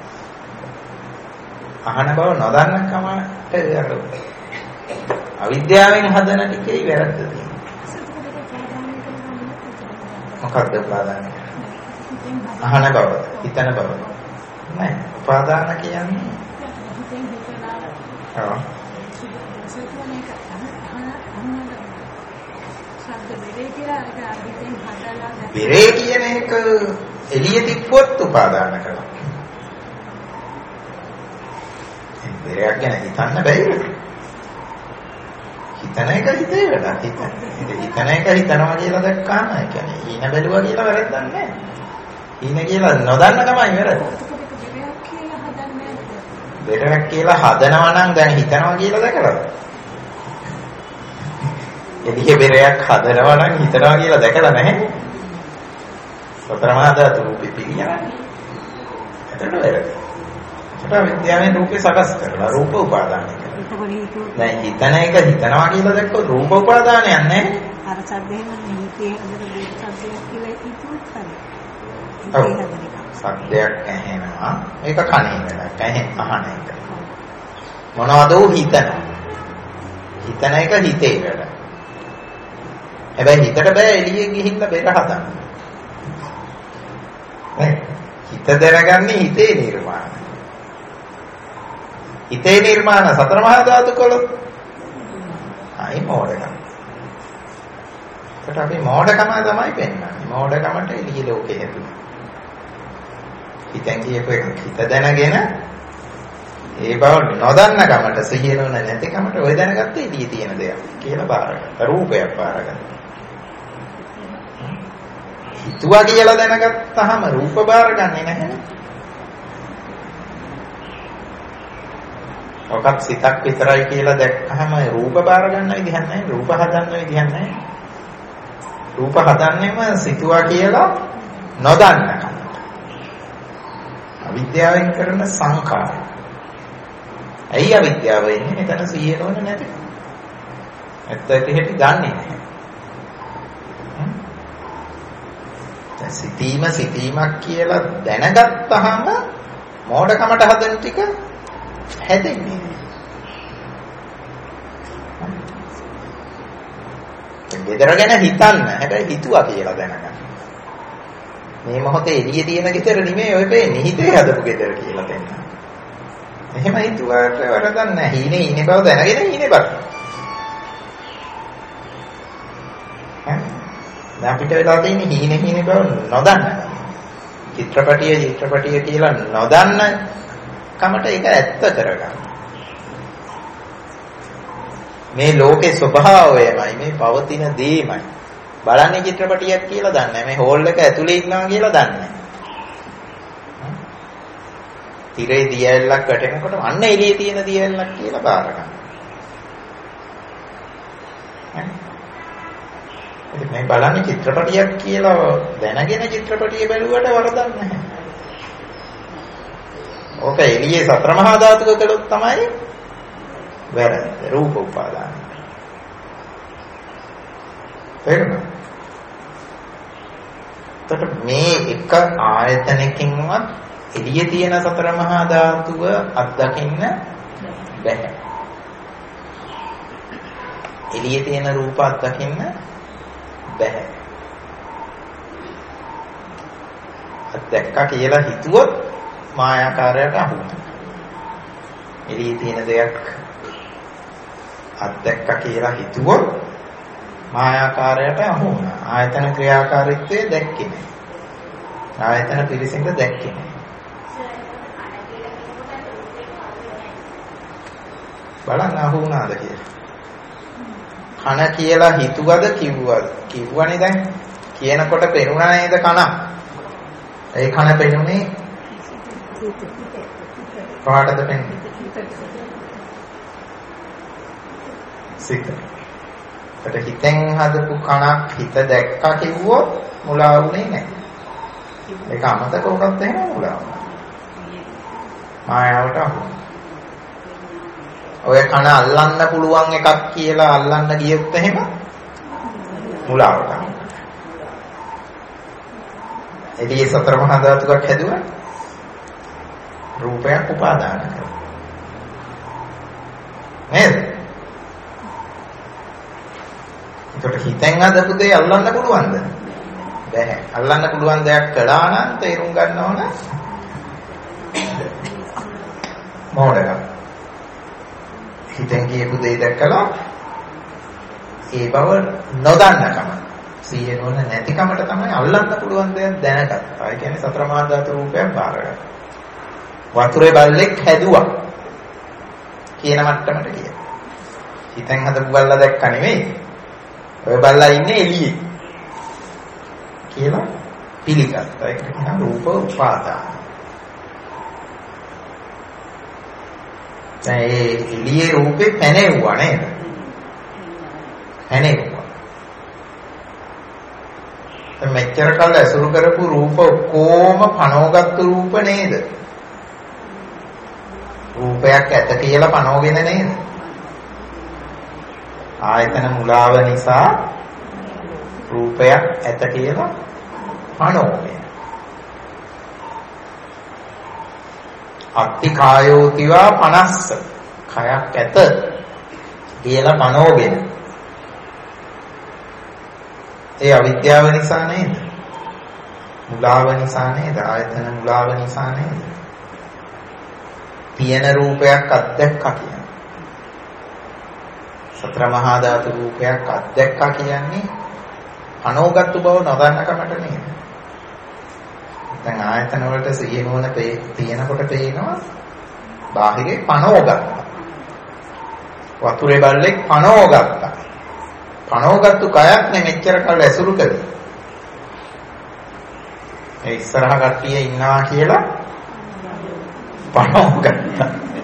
අහන බව නොදන්න කමට වැරද්ද. අවිද්‍යාවෙන් හදන එකේ වැරද්ද තියෙනවා. මොකක්ද උපාදානය? අහන බව, හිතන බව. නෑ, උපාදාන කියන්නේ ඔව්. බෙරේ කියන එක එළිය තිබ්බොත් උපාදාන කරනවා. බෙරයක් ගැන හිතන්න බැහැ. හිතන එක හිතේ වැඩක්. හිතන හිතන එක හිතනවා කියලා දැක්කම ඒ කියන්නේ ඊන බැලුවා කියලා වැරද්දක් නැහැ. ඊන කියලා නොදන්න කමයි වැරද්ද. බෙරක් කියලා හදනවා නම් දැන් හිතනවා කියලා දැකලා. එදිහේ බෙරයක් හදනවා නම් හිතනවා කියලා දැකලා නැහැ. සතර මහා ධාතු රූපේ පිළිගන්නේ. එතන වැරදි. ඒක විද්‍යාවෙන් රූපේ සකස් කරලා රූප උපාදානය කරනවා. දැන් හිතන එක හිතනවා කියලා දැක්කොත් රූප උපාදානයක් නැහැ. අර සද්දේම නිහිතේ හදන දෙයක් සද්දයක් කියලා හිතුවත් හරි. ඔව්. සද්දයක් ඇහෙනවා. ඒක කනේ වැඩක්. ඇහෙන් අහන එක. මොනවද හිතනවා. හිතන එක හිතේ වැඩ. හැබැයි හිතට බෑ එළියේ ගිහිල්ලා බෙර හදන්න. නේ? හිත දැනගන්නේ හිතේ නිර්මාණ. හිතේ නිර්මාණ සතර මහා ධාතු කොළොත් ආයි මෝඩකම. ඒකට අපි මෝඩකම තමයි පෙන්වන්නේ. මෝඩකමට එළිය ලෝකෙ හැදුවා. හිතෙන් කියපු එක හිත දැනගෙන ඒ බව නොදන්න කමට සිහිය නොන නැති කමට ඔය දැනගත්තේ එළිය තියෙන දෙයක් කියලා බාරගත්තා. රූපයක් බාරගත්තා. හිතුවා කියලා දැනගත්තාම රූප බාරගන්නේ නැහැ. ඔකත් සිතක් විතරයි කියලා දැක්කහම රූප බාර ගන්න විදිහක් නැහැ. රූප හදන්න විදිහක් නැහැ. රූප හදන්නේම සිතුවා කියලා නොදන්නකම. අවිද්‍යාවෙන් කරන සංකාරය. ඇයි අවිද්‍යාව එන්නේ? මෙතන සිහිය නොවන නැති. ඇත්ත ඇති හැටි දන්නේ නැහැ. දැන් සිතීම සිතීමක් කියලා දැනගත්තාම මෝඩකමට හදන ටික හැදෙන්නේ. ගෙදර ගැන හිතන්න. හැබැයි හිතුවා කියලා දැනගන්න. මේ මොහොතේ එළියේ තියෙන ගෙදර නෙමෙයි ඔය පේන්නේ. හිතේ හදපු ගෙදර කියලා දෙන්න. එහෙම හිතුවාට වරදක් නැහැ. හීනේ ඉන්නේ බව දැනගෙන ඉන්නේ බල. දැන් අපිට වෙලා තියෙන්නේ හීනේ හීනේ බව නොදන්න. චිත්‍රපටිය චිත්‍රපටිය කියලා නොදන්න කමට ඒක ඇත්ත කරගන්න. මේ ලෝකේ ස්වභාවයමයි මේ පවතින දේමයි. බලන්නේ චිත්‍රපටියක් කියලා දන්නේ නැහැ. මේ හෝල් එක ඇතුලේ ඉන්නවා කියලා දන්නේ නැහැ. තිරේ දියැලක් වැටෙනකොට අන්න එළියේ තියෙන දියැලක් කියලා බාර ගන්න. මේ බලන්නේ චිත්‍රපටියක් කියලා දැනගෙන චිත්‍රපටිය බැලුවට වරදක් නැහැ. ඕක එළියේ සතර මහා ධාතුක කළොත් තමයි වැරද්ද. රූප උපාදාන. තේරුණා? එතකොට මේ එක ආයතනකින්වත් එළියේ තියෙන සතර මහා ධාතුව අත්දකින්න බැහැ. එළියේ තියෙන රූප අත්දකින්න බැහැ. අත්දැක්කා කියලා හිතුවොත් මායාකාරයට අහු වෙනවා. එළියේ තියෙන දෙයක් අත්දැක්කා කියලා හිතුවොත් මායාකාරයට අහු වෙනවා. ආයතන ක්‍රියාකාරීත්වය දැක්කේ නැහැ. ආයතන පිළිසින්ද දැක්කේ නැහැ. බලන්න අහු වුණාද කියලා. කන කියලා හිතුවද කිව්වද? කිව්වනේ දැන්. කියනකොට පෙනුණා නේද කන? ඒ කන පෙනුනේ කොහාටද පෙන්නේ? සිත. ඒකට හිතෙන් හදපු කනක් හිත දැක්කා කිව්වොත් මුලා වුණේ නැහැ. ඒක අමතක වුණත් එහෙම මුලා වුණා. මායාවට අහු. ඔය කන අල්ලන්න පුළුවන් එකක් කියලා අල්ලන්න ගියොත් එහෙම මුලාවට. එදී සතර මහා ධාතුවක් හැදුවා රූපයක් උපාදාන කරනවා. නේද? ඒකට හිතෙන් හදපු දේ අල්ලන්න පුළුවන්ද? බැහැ. අල්ලන්න පුළුවන් දෙයක් කළා නම් තේරුම් ගන්න ඕන මොඩකම්. හිතෙන් කියපු දේ දැක්කලා ඒ බව නොදන්නකම සිහිය නොන නැතිකමට තමයි අල්ලන්න පුළුවන් දෙයක් දැනගත්තා. ඒ කියන්නේ සතර මහා ධාතු රූපයක් බාරගත්තා. වතුරේ බල්ලෙක් හැදුවා කියන මට්ටමට ගියා. හිතෙන් හදපු බල්ලා දැක්ක නෙවෙයි. ඔය බල්ලා ඉන්නේ එළියේ. කියලා පිළිගත්තා. ඒක තමයි රූප උපාදාන. දැන් ඒ එළියේ රූපේ පැනෙවුවා නේද? පැනෙවුවා. දැන් මෙච්චර කල් ඇසුරු කරපු රූප කොහොම පනවගත්තු රූප නේද? රූපයක් ඇත කියලා පනවගෙන නේද? ආයතන මුලාව නිසා රූපයක් ඇත කියලා පනවගෙන. අත්ති කායෝතිවා පනස්ස කයක් ඇත කියලා පනවගෙන. ඒ අවිද්‍යාව නිසා නේද? මුලාව නිසා නේද? ආයතන මුලාව නිසා නේද? තියෙන රූපයක් අත්දැක්කා කියන්නේ. සතර මහා ධාතු රූපයක් අත්දැක්කා කියන්නේ අනෝගත්තු බව නොදන්නකමට නේද? දැන් ආයතන වලට සිහිය නොවන තියෙනකොට පේනවා බාහිරේ පනෝගත්තා. වතුරේ බල්ලෙක් පනෝගත්තා. පනෝගත්තු කයක් නෙමෙච්චර කල් ඇසුරු කළේ. ඒ ඉස්සරහ කට්ටිය ඉන්නවා කියලා පනෝගත්තා.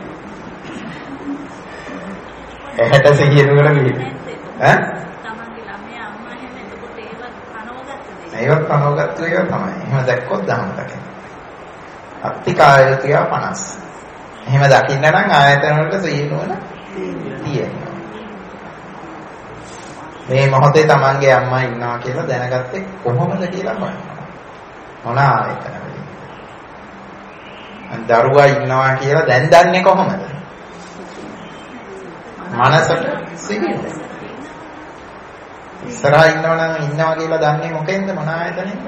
එහෙට සිහිය නුවර විදිහ. ඈ? තමන්ගේ ළමයා අම්මා එහෙම එතකොට ඒවත් පනෝගත්තද? ඒවත් පනෝගත්තු එක තමයි. එහෙම දැක්කොත් දහම් දකින්න. අත්තිකායතිය පනස්. එහෙම දකින්න නම් ආයතන වලට සිහිය නුවර තියෙනවා. මේ මොහොතේ තමන්ගේ අම්මා ඉන්නවා කියලා දැනගත්තේ කොහොමද කියලා බලන්න. මොන ආයතනවලින්? දරුවා ඉන්නවා කියලා දැන් දන්නේ කොහොමද? මනසට සිහිය. ඉස්සරහා ඉන්නවනම් ඉන්නවා කියලා දන්නේ මොකෙන්ද? මොන ආයතනෙන්ද?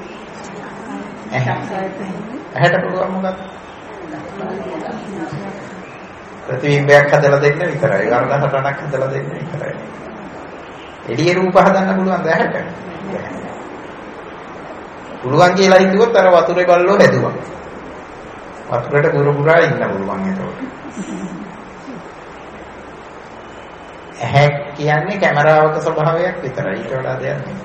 ඇහැට පුළුවන් මොකක්ද? ප්‍රතිබිම්බයක් හදලා දෙන්න විතරයි. වර්ණ හටනක් හදලා දෙන්න විතරයි. එළියේ රූප හදන්න පුළුවන් දැහැට. පුළුවන් කියලා හිතුවොත් අර වතුරේ බල්ලෝ හැදුවා. වතුරට පුර පුරා ඉන්න පුළුවන් ඒකට. ඇහැ කියන්නේ කැමරාවක ස්වභාවයක් විතරයි. ඊට වඩා දෙයක් නෙමෙයි.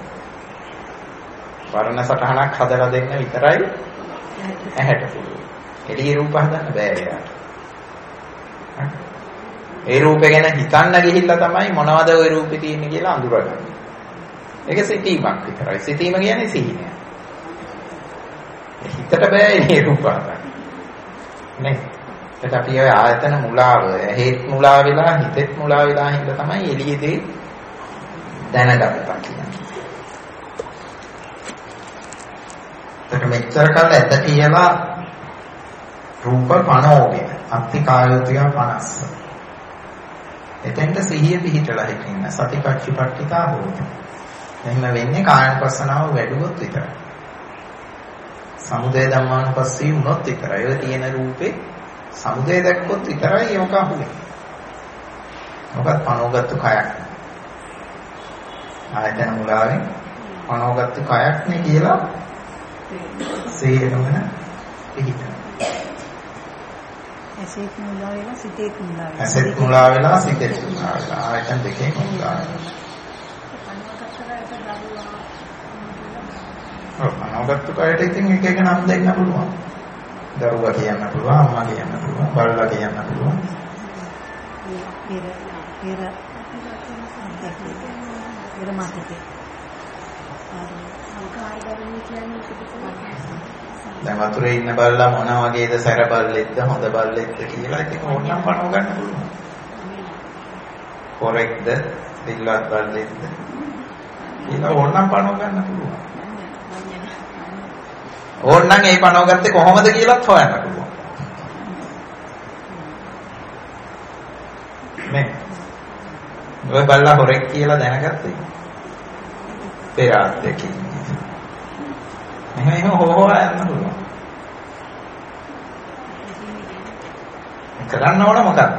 වර්ණ සටහනක් හදලා දෙන්න විතරයි ඇහැට පුළුවන්. එළියේ රූප හදන්න බෑ එයාට. ඒ රූපේ ගැන හිතන්න ගිහිල්ලා තමයි මොනවද ওই රූපේ තියෙන්නේ කියලා අඳුරගන්නේ. ඒක සිතීමක් විතරයි. සිතීම කියන්නේ සිහිනය. හිතට බෑ මේ රූප හදන්න. නේ? ඒක අපි ඔය ආයතන මුලාව, හේත් මුලා වෙලා, හිතෙත් මුලා වෙලා හින්දා තමයි එළියේදී දැනගත්තා කියන්නේ. ඒක මෙච්චර කල් ඇත කියලා රූප පනෝගෙන අත්ති කායෝතිය පනස්ස. එතෙන්ට සිහිය පිහිටලා හිටින්න සතිපට්ඨිපට්ඨිතා හොත. එහෙම වෙන්නේ කායනුපස්සනාව වැඩුවොත් විතරයි. සමුදය ධම්මානුපස්සී වුණොත් විතරයි. ඔය තියෙන රූපේ සමුදය දැක්කොත් විතරයි ඒක අහුවෙන්නේ. මොකක්ද පනෝගත්තු කයක්. ආයතන මුලාවෙන් පනෝගත්තු කයක් නේ කියලා සිහියනම පිහිටන. ඇසෙත් මුලා වෙලා සිතේත් මුලා වෙලා. ඇසෙත් මුලා වෙලා සිතේත් මුලා වෙලා. ආයතන දෙකේ මුලා වෙලා. අනවගත්තු කයට ඉතින් එක එක නම් දෙන්න පුළුවන්. දරුවා කියන්න පුළුවන්, අම්මා කියන්න පුළුවන්, බල්ලා කියන්න පුළුවන්. පෙර පෙර පෙර මාතේ. දැන් වතුරේ ඉන්න බල්ලා මොන වගේද සැර බල්ලෙක්ද හොඳ බල්ලෙක්ද කියලා ඉතින් ඕනනම් පනව ගන්න පුළුවන්. කොරෙක්ද, පිළිවත් බල්ලෙක්ද කියලා ඕනනම් පනව ගන්න පුළුවන්. ඕනනම් ඒ පනව ගත්තේ කොහොමද කියලාත් හොයන්න පුළුවන්. නේ? ඔය බල්ලා හොරෙක් කියලා දැනගත්තේ පෙරාත් දෙකකින්. එහෙම හොහොව යන්න පුළුවන්. කරන්න ඕන මොකක්ද?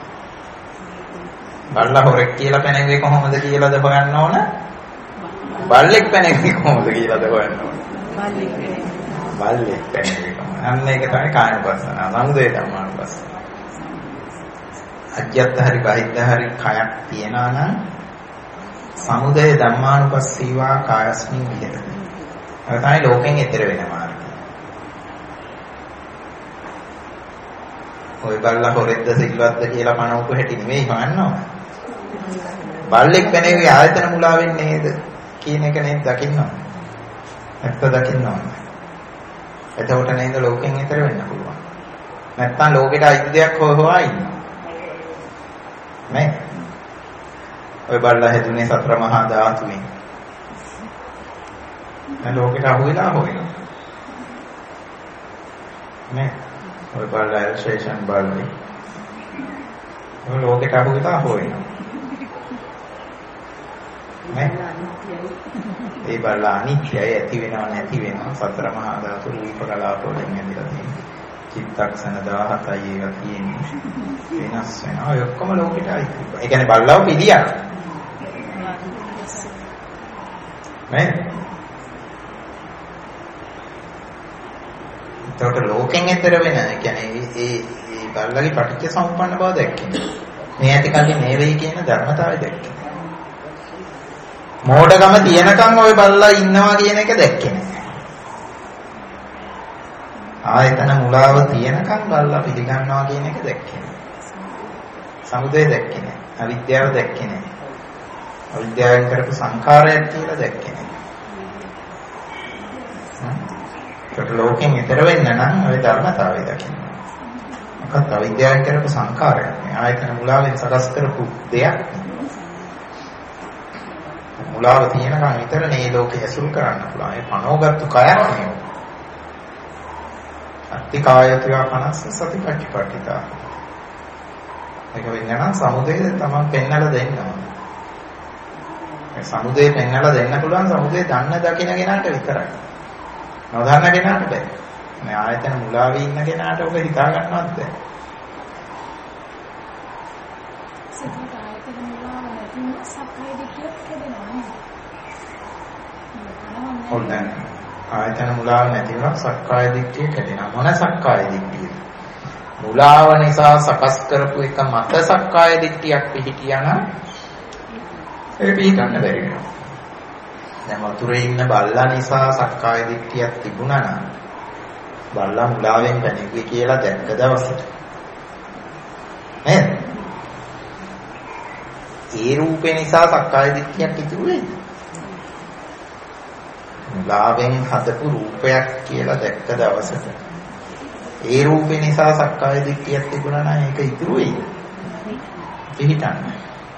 බල්ලා හොරෙක් කියලා පැනෙන්නේ කොහොමද කියලාද හොයන්න ඕන? බල්ලෙක් පැනෙන්නේ කොහොමද කියලාද හොයන්න ඕන? බල්ලෙක් බල්ලෙක් පැනෙන්නේ කොහොමද? අන්න ඒක තමයි කායනුපස්සනාව. සමුදය ධම්මානුපස්සනාව. අජ්‍යත්ත හරි බහිද්ද හරි කයක් තියනවා නම් සමුදය ධම්මානුපස්සීවා කායස්මින් විහෙරති. ඒක තමයි ලෝකෙන් ඈතර වෙන මාර්ගය. ඔය බල්ලා හොරෙද්ද සිල්වත්ද කියලා පණවපු හැටි නෙවෙයි හොයන්නව. බල්ලෙක් වෙනේ ආයතන මුලා වෙන්නේ නේද කියන එක නේද දකින්නව. ඇත්ත දකින්නව. එතකොට නේද ලෝකෙන් ඈතර වෙන්න පුළුවන්. නැත්තම් ලෝකෙට අයිති දෙයක් හොය හොයා ඉන්නවා. නේ? ඔය බල්ලා හැදුනේ සතර මහා ධාතුවෙන්. දැන් ලෝකෙට අහු වෙලා හොයනවා. නේ? ඔය බල්ලා ශේෂන් බල්ලේ. ඔය ලෝකෙට අහු වෙලා හොයනවා. නේ? ඒ බල්ලා අනිත්‍යයි, ඇති වෙනව නැති වෙනව සතර මහා ධාතු රූප කලාප වලින් ඇතිලා තියෙනවා. චිත්තක්ෂණ දහසයි ඒවා තියෙන්නේ. වෙනස් වෙනවා. ඔය ඔක්කොම ලෝකෙට අයිති. ඒ කියන්නේ බල්ලාව පිළියක්. නේ? ඒකට ලෝකෙන් ඈතර වෙන, ඒ කියන්නේ ඒ ඒ බල්ලාගේ පටිච්ච සමුප්පන්න බව දැක්කේ. මේ ඇති කල්ලි මේ වෙයි කියන ධර්මතාවය දැක්කේ. මෝඩකම තියනකම් ওই බල්ලා ඉන්නවා කියන එක දැක්කේ නෑ. ආයතන මුලාව තියනකම් බල්ලා පිළිගන්නවා කියන එක දැක්කේ නෑ. සමුදය දැක්කේ නෑ. අවිද්‍යාව දැක්කේ නෑ. අවිද්‍යාවෙන් කරපු සංඛාරයක් කියලා දැක්කේ නෑ. ඒක ලෝකෙන් ඈතර වෙන්න නම් ওই ධර්මතාවය දකින්න. මොකක්ද අවිද්‍යාවෙන් කරපු සංඛාරයක් නේ. ආයතන මුලාවෙන් සකස් කරපු දෙයක්. මුලාව තියෙනකන් විතර මේ ලෝකේ ඇසුරු කරන්න පුළුවන්. ඒ පනෝගත්තු කයක් නෙවෙයි. අත්ති කායතිය කනස්ස සතිපට්ඨිපට්ඨිතා. ඒක වෙනනම් සමුදේ තමයි පෙන්නලා දෙන්න ඕනේ. ඒ සමුදේ පෙන්නලා දෙන්න පුළුවන් සමුදේ දන්න දකින කෙනාට විතරයි. නොදන්න කෙනාට බෑ. මේ ආයතන මුලාවේ ඉන්න කෙනාට ඔබ හිතා ගන්නවත් බෑ. සිතට ආයතන මුලාව නැතිනම් සක්කාය දිට්ඨියක් කැඩෙනවා. ඔන්න ආයතන මුලාව නැතිනම් සක්කාය දිට්ඨිය කැඩෙනවා. මොන සක්කාය දිට්ඨියද? මුලාව නිසා සකස් කරපු එක මත සක්කාය දිට්ඨියක් පිහිටියානම් ඒ පිහිටන්න බැරි වෙනවා. දැන් වතුරේ ඉන්න බල්ලා නිසා සක්කාය දිට්ඨියක් තිබුණා නම් බල්ලා මුලාවෙන් පැනෙන්නේ කියලා දැක්ක දවසට නේද? ඒ රූපේ නිසා සක්කාය දිට්ඨියක් ඉතුරු වෙයි. මුලාවෙන් හදපු රූපයක් කියලා දැක්ක දවසට ඒ රූපේ නිසා සක්කාය දිට්ඨියක් තිබුණා නම් ඒක ඉතුරු වෙයි. පිහිටන්නේ.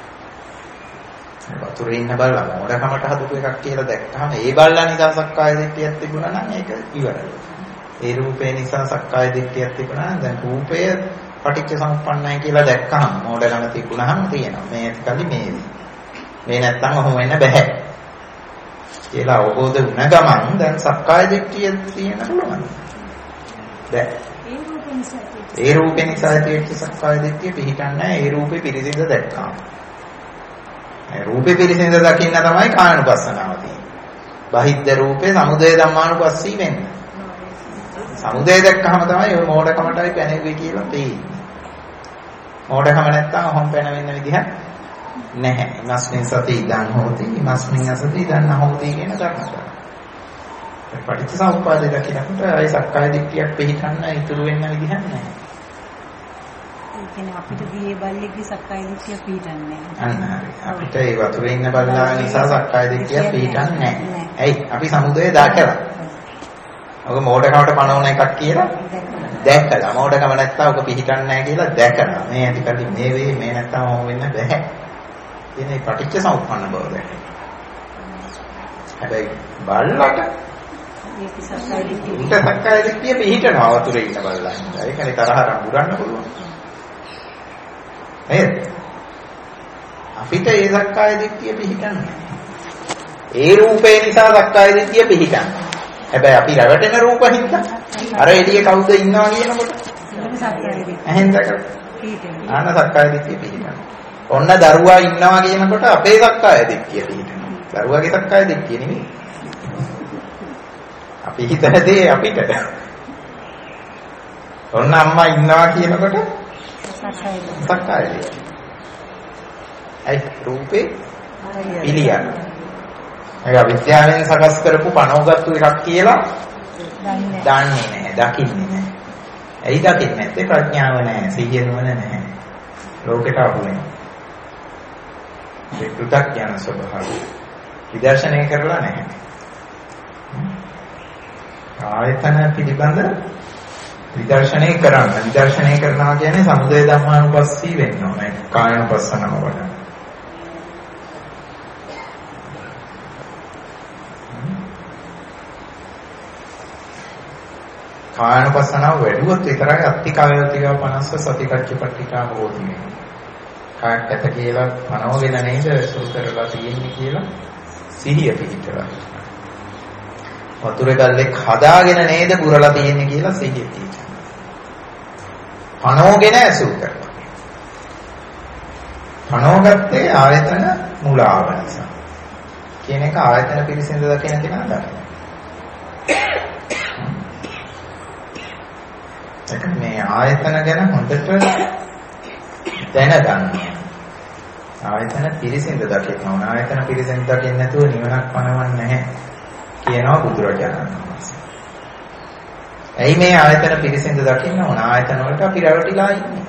වතුරේ ඉන්න බල්ලා මොඩකමට හදපු එකක් කියලා දැක්කම ඒ බල්ලා නිසා සක්කාය දිට්ඨියක් තිබුණා නම් ඒක ඉවරයි. ඒ රූපේ නිසා සක්කාය දිට්ඨියක් තිබුණා නම් දැන් රූපය පටිච්ච සමුප්පන්නයි කියලා දැක්කම මොඩකම තිබුණාම තියෙනවා. මේ ඇතිකලි මේවි. මේ නැත්තම් ඔහොම වෙන්න බෑ. කියලා අවබෝධ වුණ ගමන් දැන් සක්කාය දිට්ඨිය තියෙන පුළුවන්. දැන් ඒ රූපේ නිසා තියෙච්ච සක්කාය දිට්ඨිය පිහිටන්නේ ඒ රූපේ පිරිසිඳ දැක්කම. ඒ රූපේ පිරිසිඳ දකින්න තමයි කායනුපස්සනාව තියෙන්නේ. බහිද්ද රූපේ සමුදය ධම්මානුපස්සී වෙන්නේ. සමුදය දැක්කම තමයි ඔය මෝඩකමටයි පැනෙන්නේ කියලා තේින්නේ. මෝඩකම නැත්තම් ඔහොම පැන වෙන්න විදිහක් නැහැ. ඉමස්මින් සති ඉදන් හෝති ඉමස්මින් අසති ඉදන් නහෝති කියන ධර්මතාවය. ඒ පටිච්චසමුප්පාදේ දකිනකොට ඒ සක්කාය දිට්ඨියක් පිළිගන්න ඉතුරු වෙන්න විදිහක් නැහැ. ඒ කියන්නේ අපිට දියේ බල්ලෙක්ගේ සක්කාය දිට්ඨිය පිළිගන්නේ නැහැ. අන්න හරි. අපිට ඒ වතුරේ ඉන්න බල්ලා නිසා සක්කාය දිට්ඨිය පිළිගන්නේ නැහැ. ඇයි? අපි සමුදය දාකලා. ඔක මෝඩකමට පණවන එකක් කියලා දැක්කලා. මෝඩකම නැත්තම් ඔක පිළිගන්නේ නැහැ කියලා දැකලා. මේ ඇතිකල්ලි මේ වේ මේ නැත්තම් ඕම වෙන්න බෑ. ඉතින් ඒ පටිච්ච සමුප්පන්න බව දැක්ක. හැබැයි බල්ලට ඒක සක්කාය දිට්ඨිය උන්ට සක්කාය දිට්ඨිය පිළිහිටනවා වතුරේ ඉන්න බල්ලා. ඒකනේ තරහරම් බුරන්න පුළුවන්. නේද? අපිට ඒ සක්කාය දිට්ඨිය පිළිහිටන්නේ. ඒ රූපේ නිසා සක්කාය දිට්ඨිය පිළිහිටන්නේ. හැබැයි අපි රැවටෙන රූප හින්දා අර එළිය කවුද ඉන්නවා කියනකොට සක්කාය දිට්ඨිය එහෙන් දැකලා පිළිහිටනවා. ආන සක්කාය දිට්ඨිය පිළිහිටනවා. ඔන්න දරුවා ඉන්නවා කියනකොට අපේ සක්කාය දිට්ඨිය පිළිහිටනවා. දරුවාගේ සක්කාය දිට්ඨිය නෙමෙයි. අපි හිතනදී අපිට ඔන්න අම්මා ඉන්නවා කියනකොට සක්කාය දිට්ඨිය. ඒ රූපේ පිළියම්. ඒ අවිද්‍යාවෙන් සකස් කරපු පනෝගත්තු එකක් කියලා දන්නේ නැහැ, දකින්නේ නැහැ. ඇයි දකින්නේ නැත්තේ? ප්‍රඥාව නැහැ, සිහිය නුවණ නැහැ. ලෝකෙට අහු වෙනවා. ඒ පෘථග්ජන ස්වභාවය විදර්ශනය කරලා නැහැ. ආයතන පිළිබඳ විදර්ශනය කරන්න. විදර්ශනය කරනවා කියන්නේ සමුදය ධම්මානුපස්සී වෙන්න ඕනේ. කායනුපස්සනම වඩා. කායනුපස්සනාව වැඩුවොත් විතරයි අත්ති කායතිව පනස්ස සතිකච්චපට්ඨිකා හෝති. කායත් ඇත කියලා මනෝගෙන නේද සුරු කරලා තියෙන්නේ කියලා සිහිය පිහිටලා. වතුරේ ගල්ලෙක් හදාගෙන නේද පුරලා තියෙන්නේ කියලා සිහිය පිහිටලා. පනෝගෙන ඇසුරු කරලා. පනෝගත්තේ ආයතන මූලාව නිසා. කියන එක ආයතන පිරිසිඳ දකින කෙනා දන්නවා. මේ ආයතන ගැන හොඳට දැනගන්න. ආයතන පිරිසිඳ දකින්න ඕන. ආයතන පිරිසිඳ දකින්න නැතුව නිවනක් පනවන්නේ නැහැ කියනවා බුදුරජාණන් වහන්සේ. ඇයි මේ ආයතන පිරිසිඳ දකින්න ඕන? ආයතන වලට අපි රැවටිලා ඉන්නේ.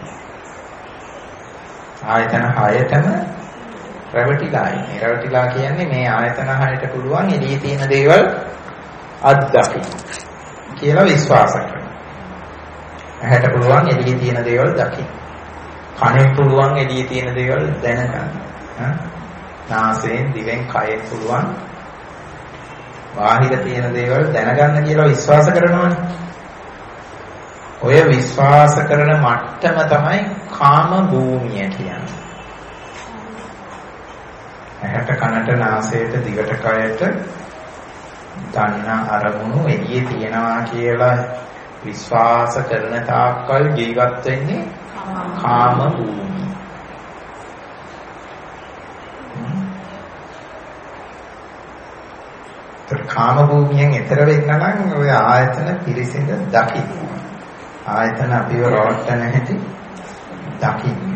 ආයතන හයතම රැවටිලා ඉන්නේ. රැවටිලා කියන්නේ මේ ආයතන හයට පුළුවන් එළියේ තියෙන දේවල් අත්දකින්න කියලා විශ්වාස කරනවා. ඇහැට පුළුවන් එළියේ තියෙන දේවල් දකින්න. කනෙන් පුළුවන් එළියේ තියෙන දේවල් දැනගන්න. නාසයෙන්, දිවෙන්, කයෙන් පුළුවන් බාහිර තියෙන දේවල් දැනගන්න කියලා විශ්වාස කරනවනේ. ඔය විශ්වාස කරන මට්ටම තමයි කාම භූමිය කියන්නේ. ඇහැට, කනට, නාසයට, දිවට, කයට ගන්න අරමුණු එළියේ තියනවා කියලා විශ්වාස කරන තාක්කල් ජීවත් වෙන්නේ කාම භූමිය. ඒත් කාම භූමියෙන් එතර වෙන්න නම් ඔය ආයතන පිරිසිඳ දකින්න. ආයතන අපිව රවට්ටන හැටි දකින්න.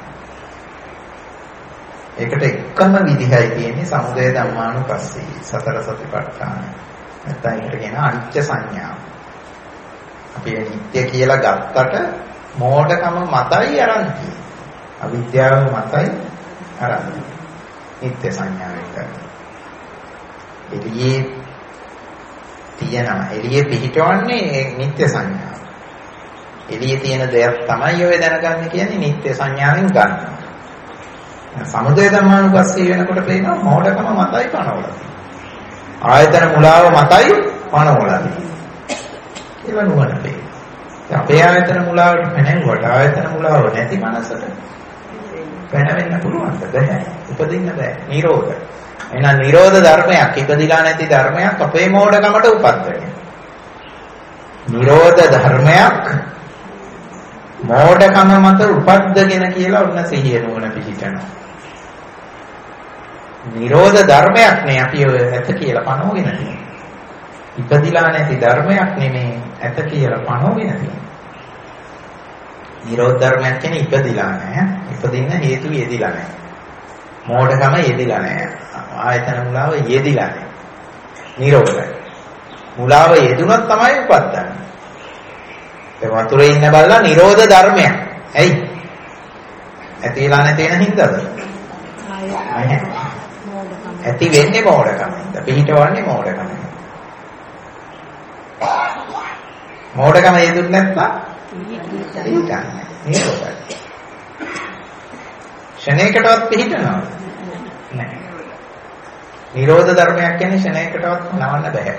ඒකට එකම විදිහයි තියෙන්නේ සමුදය ධම්මානුපස්සී සතර සතිපට්ඨාන. නැත්නම් ඒකට කියන අනිත්‍ය සංඥාව. අපි නිත්‍ය කියලා ගත්තට මෝඩකම මතයි අරන් තියෙන්නේ. අවිද්‍යාව මතයි අරන් නිත්‍ය සංඥාවෙන්. එළියේ තියෙනවා. එළියේ පිහිටවන්නේ නිත්‍ය සංඥාව. එළියේ තියෙන දෙයක් තමයි ඔය දැනගන්නේ කියන්නේ නිත්‍ය සංඥාවෙන් ගන්න. සමුදය ධම්මානුපස්සී වෙනකොට පේනවා මෝඩකම මතයි පනවලා තියෙන්නේ. ආයතන මුලාව මතයි පනවලා තියෙන්නේ. ඒව නුවණ වේ. අපේ ආයතන මුලාවට පැනෙවුවට ආයතන මුලාව නැති මනසට පැනවෙන්න පුළුවන්ද? බැහැ. උපදින්න බෑ. නිරෝධ. එහෙනම් නිරෝධ ධර්මයක්, ඉපදිලා නැති ධර්මයක් අපේ මෝඩකමට උපද්දවෙනවා. නිරෝධ ධර්මයක් මෝඩකම මත උපද්දගෙන කියලා ඔන්න සිහිය නුවණ පිහිටනවා. නිරෝධ ධර්මයක් නේ අපි ඔය ඇත කියලා පනවගෙන තියෙන්නේ. ඉපදිලා නැති ධර්මයක් නෙමේ ඇත කියලා පනවගෙන තියෙන්නේ. නිරෝධ ධර්මයක් කියන්නේ ඉපදිලා නැහැ. ඉපදින්න හේතු යෙදිලා නැහැ. මෝඩකම යෙදිලා නැහැ. ආයතන මුලාව යෙදිලා නැහැ. නිරෝධයි. මුලාව යෙදුනොත් තමයි උපද්දන්නේ. ඒ වතුරේ ඉන්න බල්ලා නිරෝධ ධර්මයක්. ඇයි? ඇතිලා නැති වෙන හින්දාද? ඇති වෙන්නේ මෝඩකම. පිහිටවන්නේ මෝඩකම. මෝඩකම යෙදුන්නේ නැත්නම් පිහිටන්නේ. නිරෝධයි. ශනේකටවත් පිහිටනවා. නැහැ. නිරෝධ ධර්මයක් කියන්නේ ශනේකටවත් නවන්න බෑ.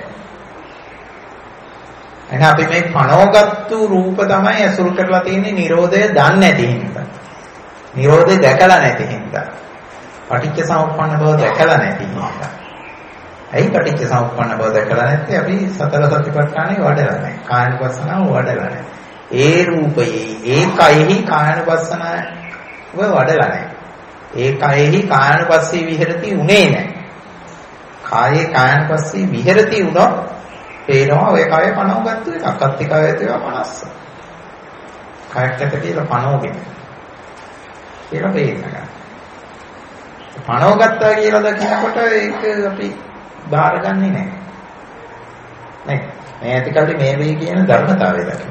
එහෙනම් අපි මේ පනෝගත්තු රූප තමයි අසුරු කරලා තියෙන්නේ නිරෝධය දන්නේ නැති හින්දා. නිරෝධය දැකලා නැති හින්දා. පටිච්ච සමුප්පන්න බව දැකලා නැති හින්දා. ඇයි පටිච්ච සමුප්පන්න බව දැකලා නැත්තේ? අපි සතර සතිපට්ඨානේ වඩලා නැහැ. කායනුපස්සනාව වඩලා නැහැ. ඒ රූපයේ ඒකයෙහි කායනුපස්සනාව වඩලා නැහැ. ඒකයෙහි කායනුපස්සී විහෙරති උනේ නැහැ. කායේ කායනුපස්සී විහෙරති උනොත් පේනවා ඔය කය පනවගත්තු එකක්. අත්ති කය ඒවා පනස්ස. කයක් ඇත කියලා පනෝගෙන. කියලා පේන්න ගන්න. පනව ගත්තා කියලා දකිනකොට ඒක අපි බාරගන්නේ නැහැ. නේ. මේ ඇතිකල්ලි මේ වේ කියන ධර්මතාවය දකින්න.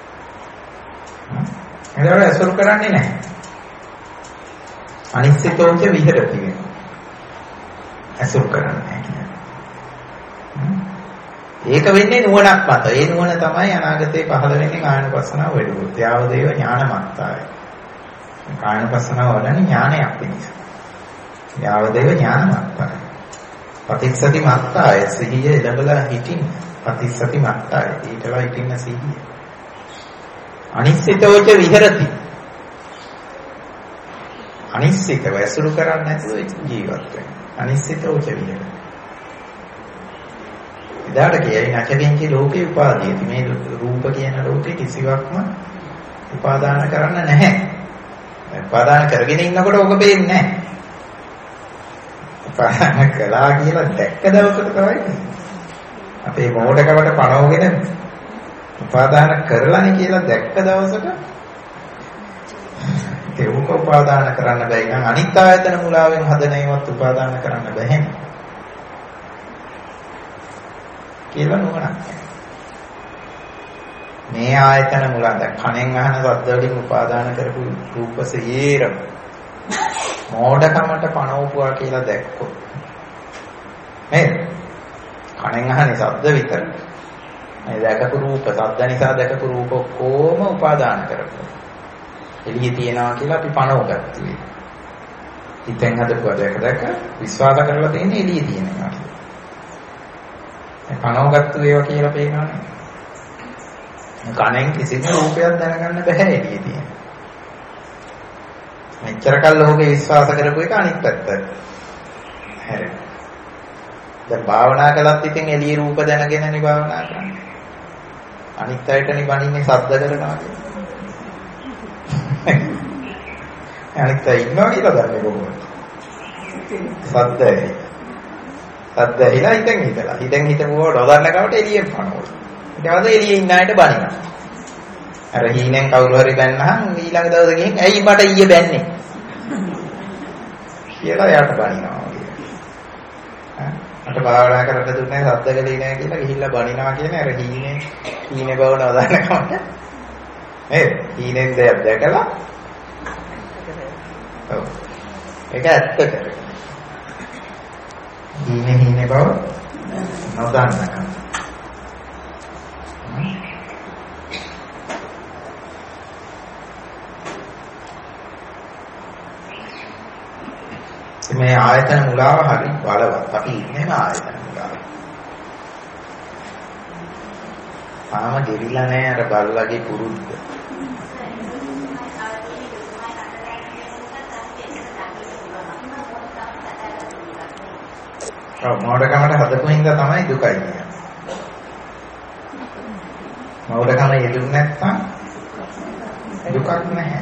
හ්ම්. ඒක අසුරු කරන්නේ නැහැ. අනිත්‍යෝච විහෙරති වෙනවා. අසුරු කරන්නේ නැහැ. ඒක වෙන්නේ නුවණක් මත. ඒ නුවණ තමයි අනාගතේ පහළ වෙන්නේ කායනුපස්සනාව වැඩිවුත්. යාවදේව ඥානමත්තාය. කායනුපස්සනාව වඩන්නේ ඥානයක් පිණිස. යාවදේව ඥානමත්තාය. පටිච්චසති මත්තාය. සිහිය එළඹලා හිටින්න. පටිච්චසති මත්තාය. ඊටලා හිටින්න සිහිය. අනිශ්චිතෝච විහෙරති. අනිශ්චිතව ඇසුරු කරන්නේ නැතුව ජීවත් වෙන්න. අනිශ්චිතෝච විහෙරති. ඉදාට කියයි නැකෙන්කි ලෝකේ උපාදීති. මේ රූප කියන ලෝකේ කිසිවක්ම උපාදාන කරන්න නැහැ. උපාදාන කරගෙන ඉන්නකොට ඔක පේන්නේ නැහැ. උපාදාන කළා කියලා දැක්ක දවසට තමයි අපේ මොඩකමට පණවගෙන උපාදාන කරලානේ කියලා දැක්ක දවසට ඒක උපාදාන කරන්න බැයි නම් අනිත් ආයතන මුලාවෙන් හදන ඒවත් උපාදාන කරන්න බැහැ. කියලා නුවණක්. මේ ආයතන මුලද කණෙන් අහන ශබ්ද වලින් උපාදාන කරපු රූප සේරම මෝඩකමට පණවපුවා කියලා දැක්කොත් නේද? කණෙන් අහන්නේ ශබ්ද විතර. මේ දැකපු රූප ශබ්ද නිසා දැකපු රූප කොහොම උපාදාන කරපුවා. එළියේ තියනවා කියලා අපි පණවගත්තා. හිතෙන් හදපුවා දැක දැක විශ්වාස කරලා තියෙන්නේ එළියේ තියෙනවා. පණවගත්තු ඒවා කියලා පේනවනේ. කණෙන් කිසිම රූපයක් දැනගන්න බෑ එළියේ තියෙන. මෙච්චර කල් ලෝකේ විශ්වාස කරපු එක අනිත් පැත්ත. හැරෙන්න. දැන් භාවනා කළත් ඉතින් එළියේ රූප දැනගෙනනේ භාවනා කරන්නේ. අනිත් අයටනේ බණින්නේ සද්ද කරනවා කියන්නේ. අනිත් අය ඉන්නවා කියලා දන්නේ කොහොමද? සද්දයි. සද්ද ඇහිලා හිතෙන් හිතලා. හිතෙන් හිතමුව නොදන්න කවට එළියෙන් පනවල. ඊට පස්සේ එළියේ ඉන්න අයට බනිනවා. අර හීනෙන් කවුරු හරි බැන්නහම ඊළඟ දවසේ ගිහින් ඇයි මට ඊයේ බැන්නේ? කියලා එයාට බනිනවා. මට භාවනා කරන්න දුන්නේ සද්ද ගලේ නෑ කියලා ගිහිල්ලා බනිනවා කියන්නේ අර හීනේ හීනේ බව නොදන්න කවට. නේද? හීනෙන් දෙයක් දැකලා ඔව්. ඒක ඇත්ත කරේ. හීනේ හීනේ බව නොදන්නකම. මේ ආයතන මුලාව හරි බලවත්. අපි ඉන්නේම ආයතන මුලාව. තාම ගෙවිලා නැහැ අර බල්ලගේ පුරුද්ද. ඔව් මෝඩකමට හදපු හින්දා තමයි දුකයි කියන්නේ. මෝඩකම යෙදුන්නේ නැත්නම් දුකක් නැහැ.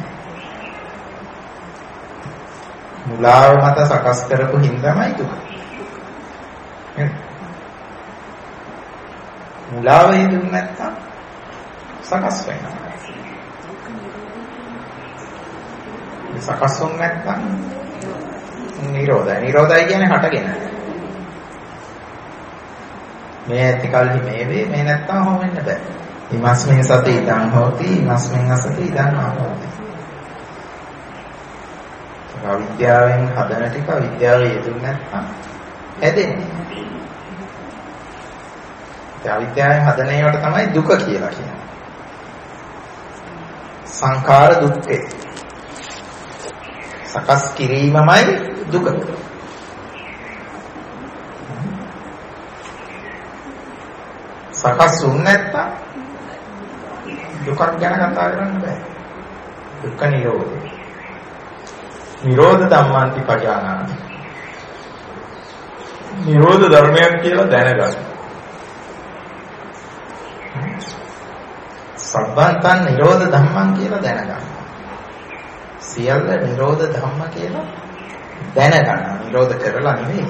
මුලාව මත සකස් කරපු හින්දාමයි දුක. මුලාව යෙදුන්නේ නැත්නම් සකස් වෙනවා. සකස් වුනේ නැත්නම් නිරෝධය. නිරෝධය කියන්නේ හටගෙන. මේ ඇතිකල්හි මේ වේ මේ නැත්තම් හොම වෙන්න බෑ. ඉමස්මින් සති ඉදං හෝති ඉමස්මින් අසති ඉදං ආහෝති. අවිද්‍යාවෙන් හදන ටික අවිද්‍යාවේ යෙදුන්නේ නැත්නම් හැදෙන්නේ. ඒ අවිද්‍යාවෙන් හදන ඒවට තමයි දුක කියලා කියන්නේ. සංඛාර දුක්ඛේ. සකස් කිරීමමයි දුක. සකස් වුනේ නැත්තම් දුකක් ගැන කතා කරන්න බෑ. දුක්ඛ නිරෝධය. නිරෝධ ධම්මාන්ති පජානාති. නිරෝධ ධර්මයක් කියලා දැනගන්න. සබ්බන්තං නිරෝධ ධම්මං කියලා දැනගන්න. සියල්ල නිරෝධ ධම්ම කියලා දැනගන්න. නිරෝධ කරලා නෙවෙයි.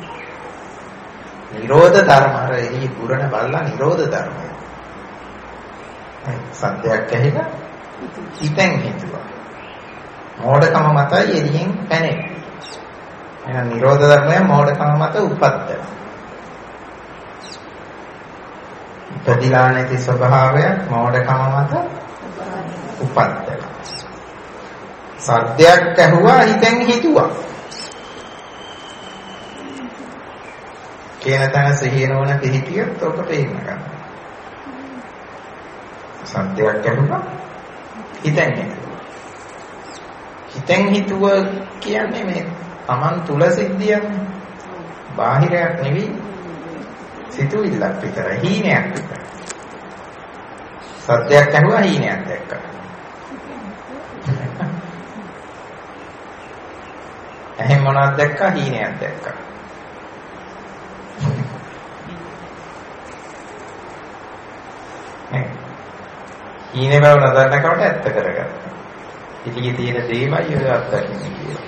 නිරෝධ ධර්ම අර එහි පුරණ බලලා නිරෝධ ධර්මය. සත්‍යයක් ඇහිලා හිතෙන් හිතුවා. මෝඩකම මතයි එළියෙන් පැනෙන්නේ. එහෙනම් නිරෝධ ධර්මය මෝඩකම මත උපද්දනවා. ඉපදිලා නැති ස්වභාවයක් මෝඩකම මත උපද්දනවා. සද්දයක් ඇහුවා හිතෙන් හිතුවා. කියන තැන සිහිය නොවන පිහිටියත් ඔක පේන්න ගන්න. සද්දයක් ඇහුවා හිතෙන් හිතුවා. හිතෙන් හිතුව කියන්නේ මේ Taman තුල සිද්ධියන්නේ. බාහිරයක් නෙවෙයි. සිතුවිල්ලක් විතරයි, හීනයක් විතරයි. සද්දයක් ඇහුවා හීනයක් දැක්කා. එහෙන් මොනවද දැක්කා? හීනයක් දැක්කා. නේ. හීනේ බව නොදන්නකොට ඇත්ත කරගත්තා. ඉතිගේ තියෙන දේවයි ඔය අත්දකින්නේ කියලා.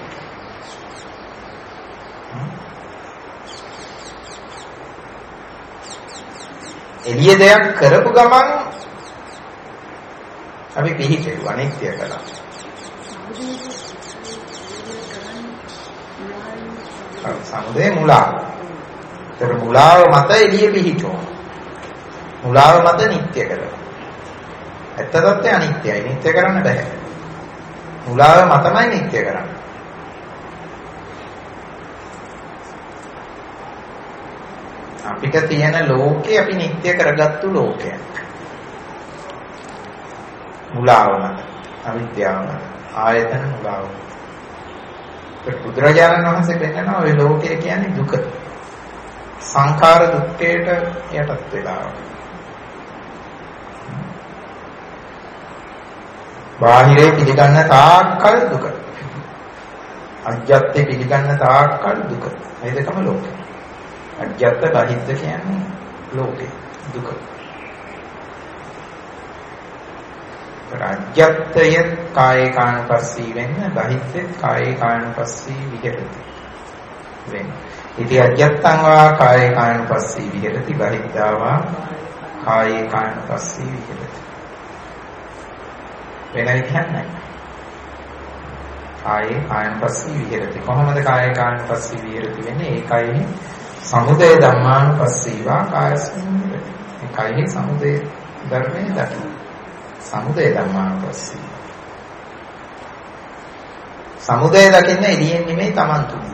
එළිය දෙයක් කරපු ගමන් අපි පිළිහිටුවා අනිත්‍ය කළා. සමුදේ මුලාව. ඒතර මුලාව මත එළිය පිළිහිටුවා. මුලාව මත නිට්ටය කරනවා. ඇත්ත తත්ත්වය අනිත්‍යයි. නිට්ටය කරන්න බෑ. මුලාව මතමයි නිට්ටය කරන්නේ. අපිට තියෙන ලෝකේ අපි නිට්ටය කරගත්තු ලෝකයක්. මුලාව මත, අවිද්‍යාව මත, ආයතන මුලාව. ඒ බුදුරජාණන් වහන්සේ පෙන්නනවා ඔය ලෝකය කියන්නේ දුක. සංඛාර දුක්ඛයට යටත් වෙලා. බාහිරේ පිළිගන්න තාක්කල් දුක. අජ්ජත්ත්‍ය පිළිගන්න තාක්කල් දුක. මේ දෙකම ලෝකේ. අජ්ජත්ත බහිද්ද කියන්නේ ලෝකේ දුක. අජ්ජත්ය කායේ කායනුපස්සී වෙන්න බහිද්ද කායේ කායනුපස්සී විහෙරති වෙන්න. ඉතින් අජ්ජත්තං වා කායේ කායනුපස්සී විහෙරති බහිද්ධා වා කායේ කායනුපස්සී විහෙරති. වෙනයි කියන්නේ. කායේ කායනුපස්සී විහෙරති. කොහොමද කායේ කායනුපස්සී විහෙරති වෙන්නේ? ඒකයි සමුදය ධම්මානුපස්සීවා කායස්මින් විහෙරති. ඒකයි සමුදය ධර්මයේ දකින්න. සමුදය ධම්මානුපස්සී. සමුදය දකින්න එළියෙන් නෙමෙයි Taman තුලින්.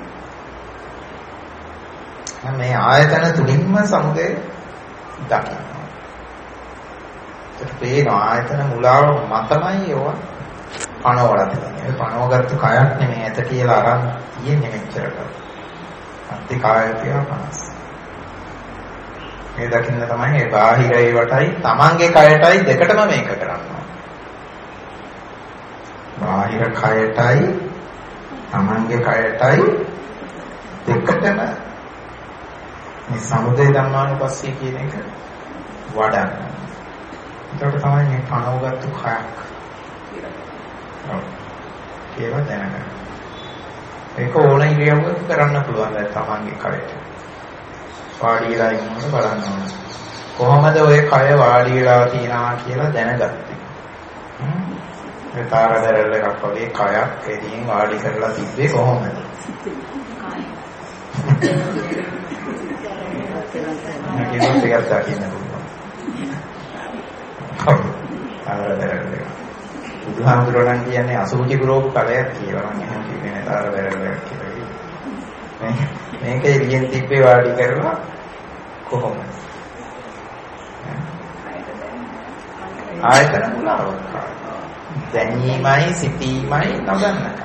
මේ ආයතන තුලින්ම සමුදය දකින්න. ඒත් පේන ආයතන මුලාව මතමයි ඒවා පණවලා තියෙන්නේ. ඒ පණවගත්තු කයක් නෙමෙයි ඇත කියලා අරන් තියෙන්නේ මෙච්චරක. අත්ති කායතිය පනස්. මේ දකින්න තමයි මේ බාහිර ඒවටයි තමන්ගේ කයටයි දෙකටම මේක කරන්නේ. බාහිර කයටයි තමන්ගේ කයටයි දෙකටම මේ සමුදය ධම්මානුපස්සී කියන එක වඩන්න. ඒකට තමයි මේ පණවගත්තු කයක් කියලා දැනගන්න. ඒක ඕන ඉරියව්වක කරන්න පුළුවන් දැන් තමන්ගේ කයට. වාඩි වෙලා ඉන්නකොට බලන්න ඕන. කොහොමද ඔය කය වාඩි වෙලා තියනවා කියලා දැනගත්තේ? හ්ම්. ඒ තාරදරල එකක් වගේ කයක් එදින් වාඩි කරලා තිබ්බේ කොහොමද? මේකෙන් ටිකක් දකින්න පුළුවන්. තාරදරල. බුදුහාමුදුරන් කියන්නේ අසුචි පුරෝප කලයක් කියලා. මම එහෙම කියන්නේ තාරදරලක් කියලා. මේක එළියෙන් තිබ්බේ වාඩි කරලා කොහොමද? ආයතන මුලාවක්. දැනීමයි සිතීමයි නොදන්නකම.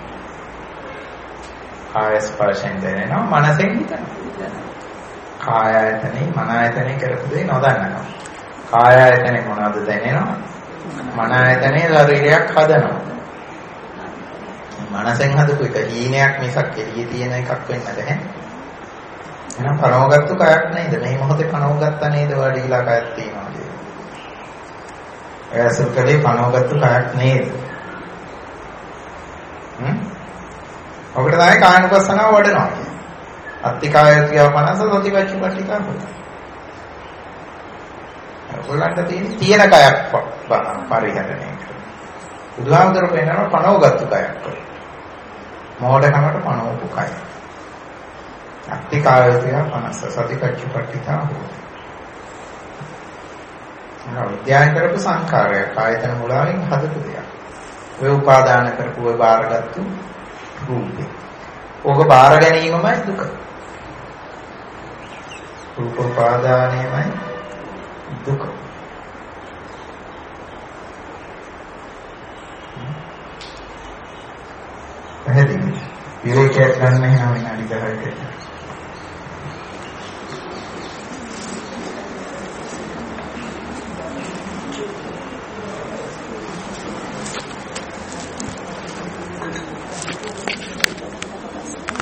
කාය ස්පර්ශයෙන් දැනෙනවා මනසෙන් හිතනවා. කාය ආයතනේ මන ආයතනේ කරපු දේ නොදන්නකම. කාය ආයතනේ මොනවද දැනෙනවා? මන ආයතනේ ශරීරයක් හදනවා. මනසෙන් හදපු එක හීනයක් මිසක් එළියේ තියෙන එකක් වෙන්න බෑ. එහෙනම් පනවගත්තු කයක් නේද? මේ මොහොතේ පනවගත්තා නේද වඩීලා කයක් තියෙනවා කියන්නේ. ඒ අසුකලේ පනවගත්තු කයක් නේද? හ්ම්? ඔකට තමයි කායනුපස්සනාව වඩනවා කියන්නේ. අත්ති කායතිය පනස සතිපට්ඨිපට්ඨිකා හොත. ඔයගොල්ලන්ට තියෙන තියෙන කයක් පරිහරණය කරන. බුදුහාමුදුරුවෝ කියනවා පණවගත්තු කයක් කියලා. මෝඩකමට පණවපු කය. අත්තිකායතිය පනස්ස සතිකච්චුපට්ඨිතා හොති. අවිද්‍යාවෙන් කරපු සංඛාරයක් ආයතන මුලාවෙන් හදපු දෙයක්. ඔය උපාදාන කරපු ඔය බාරගත්තු රූපේ. ඕක බාර ගැනීමමයි දුක. රූප උපාදානයමයි දුක. පැහැදිලි. විවේකයක් ගන්න එහෙනම් විනාඩි දහයකට.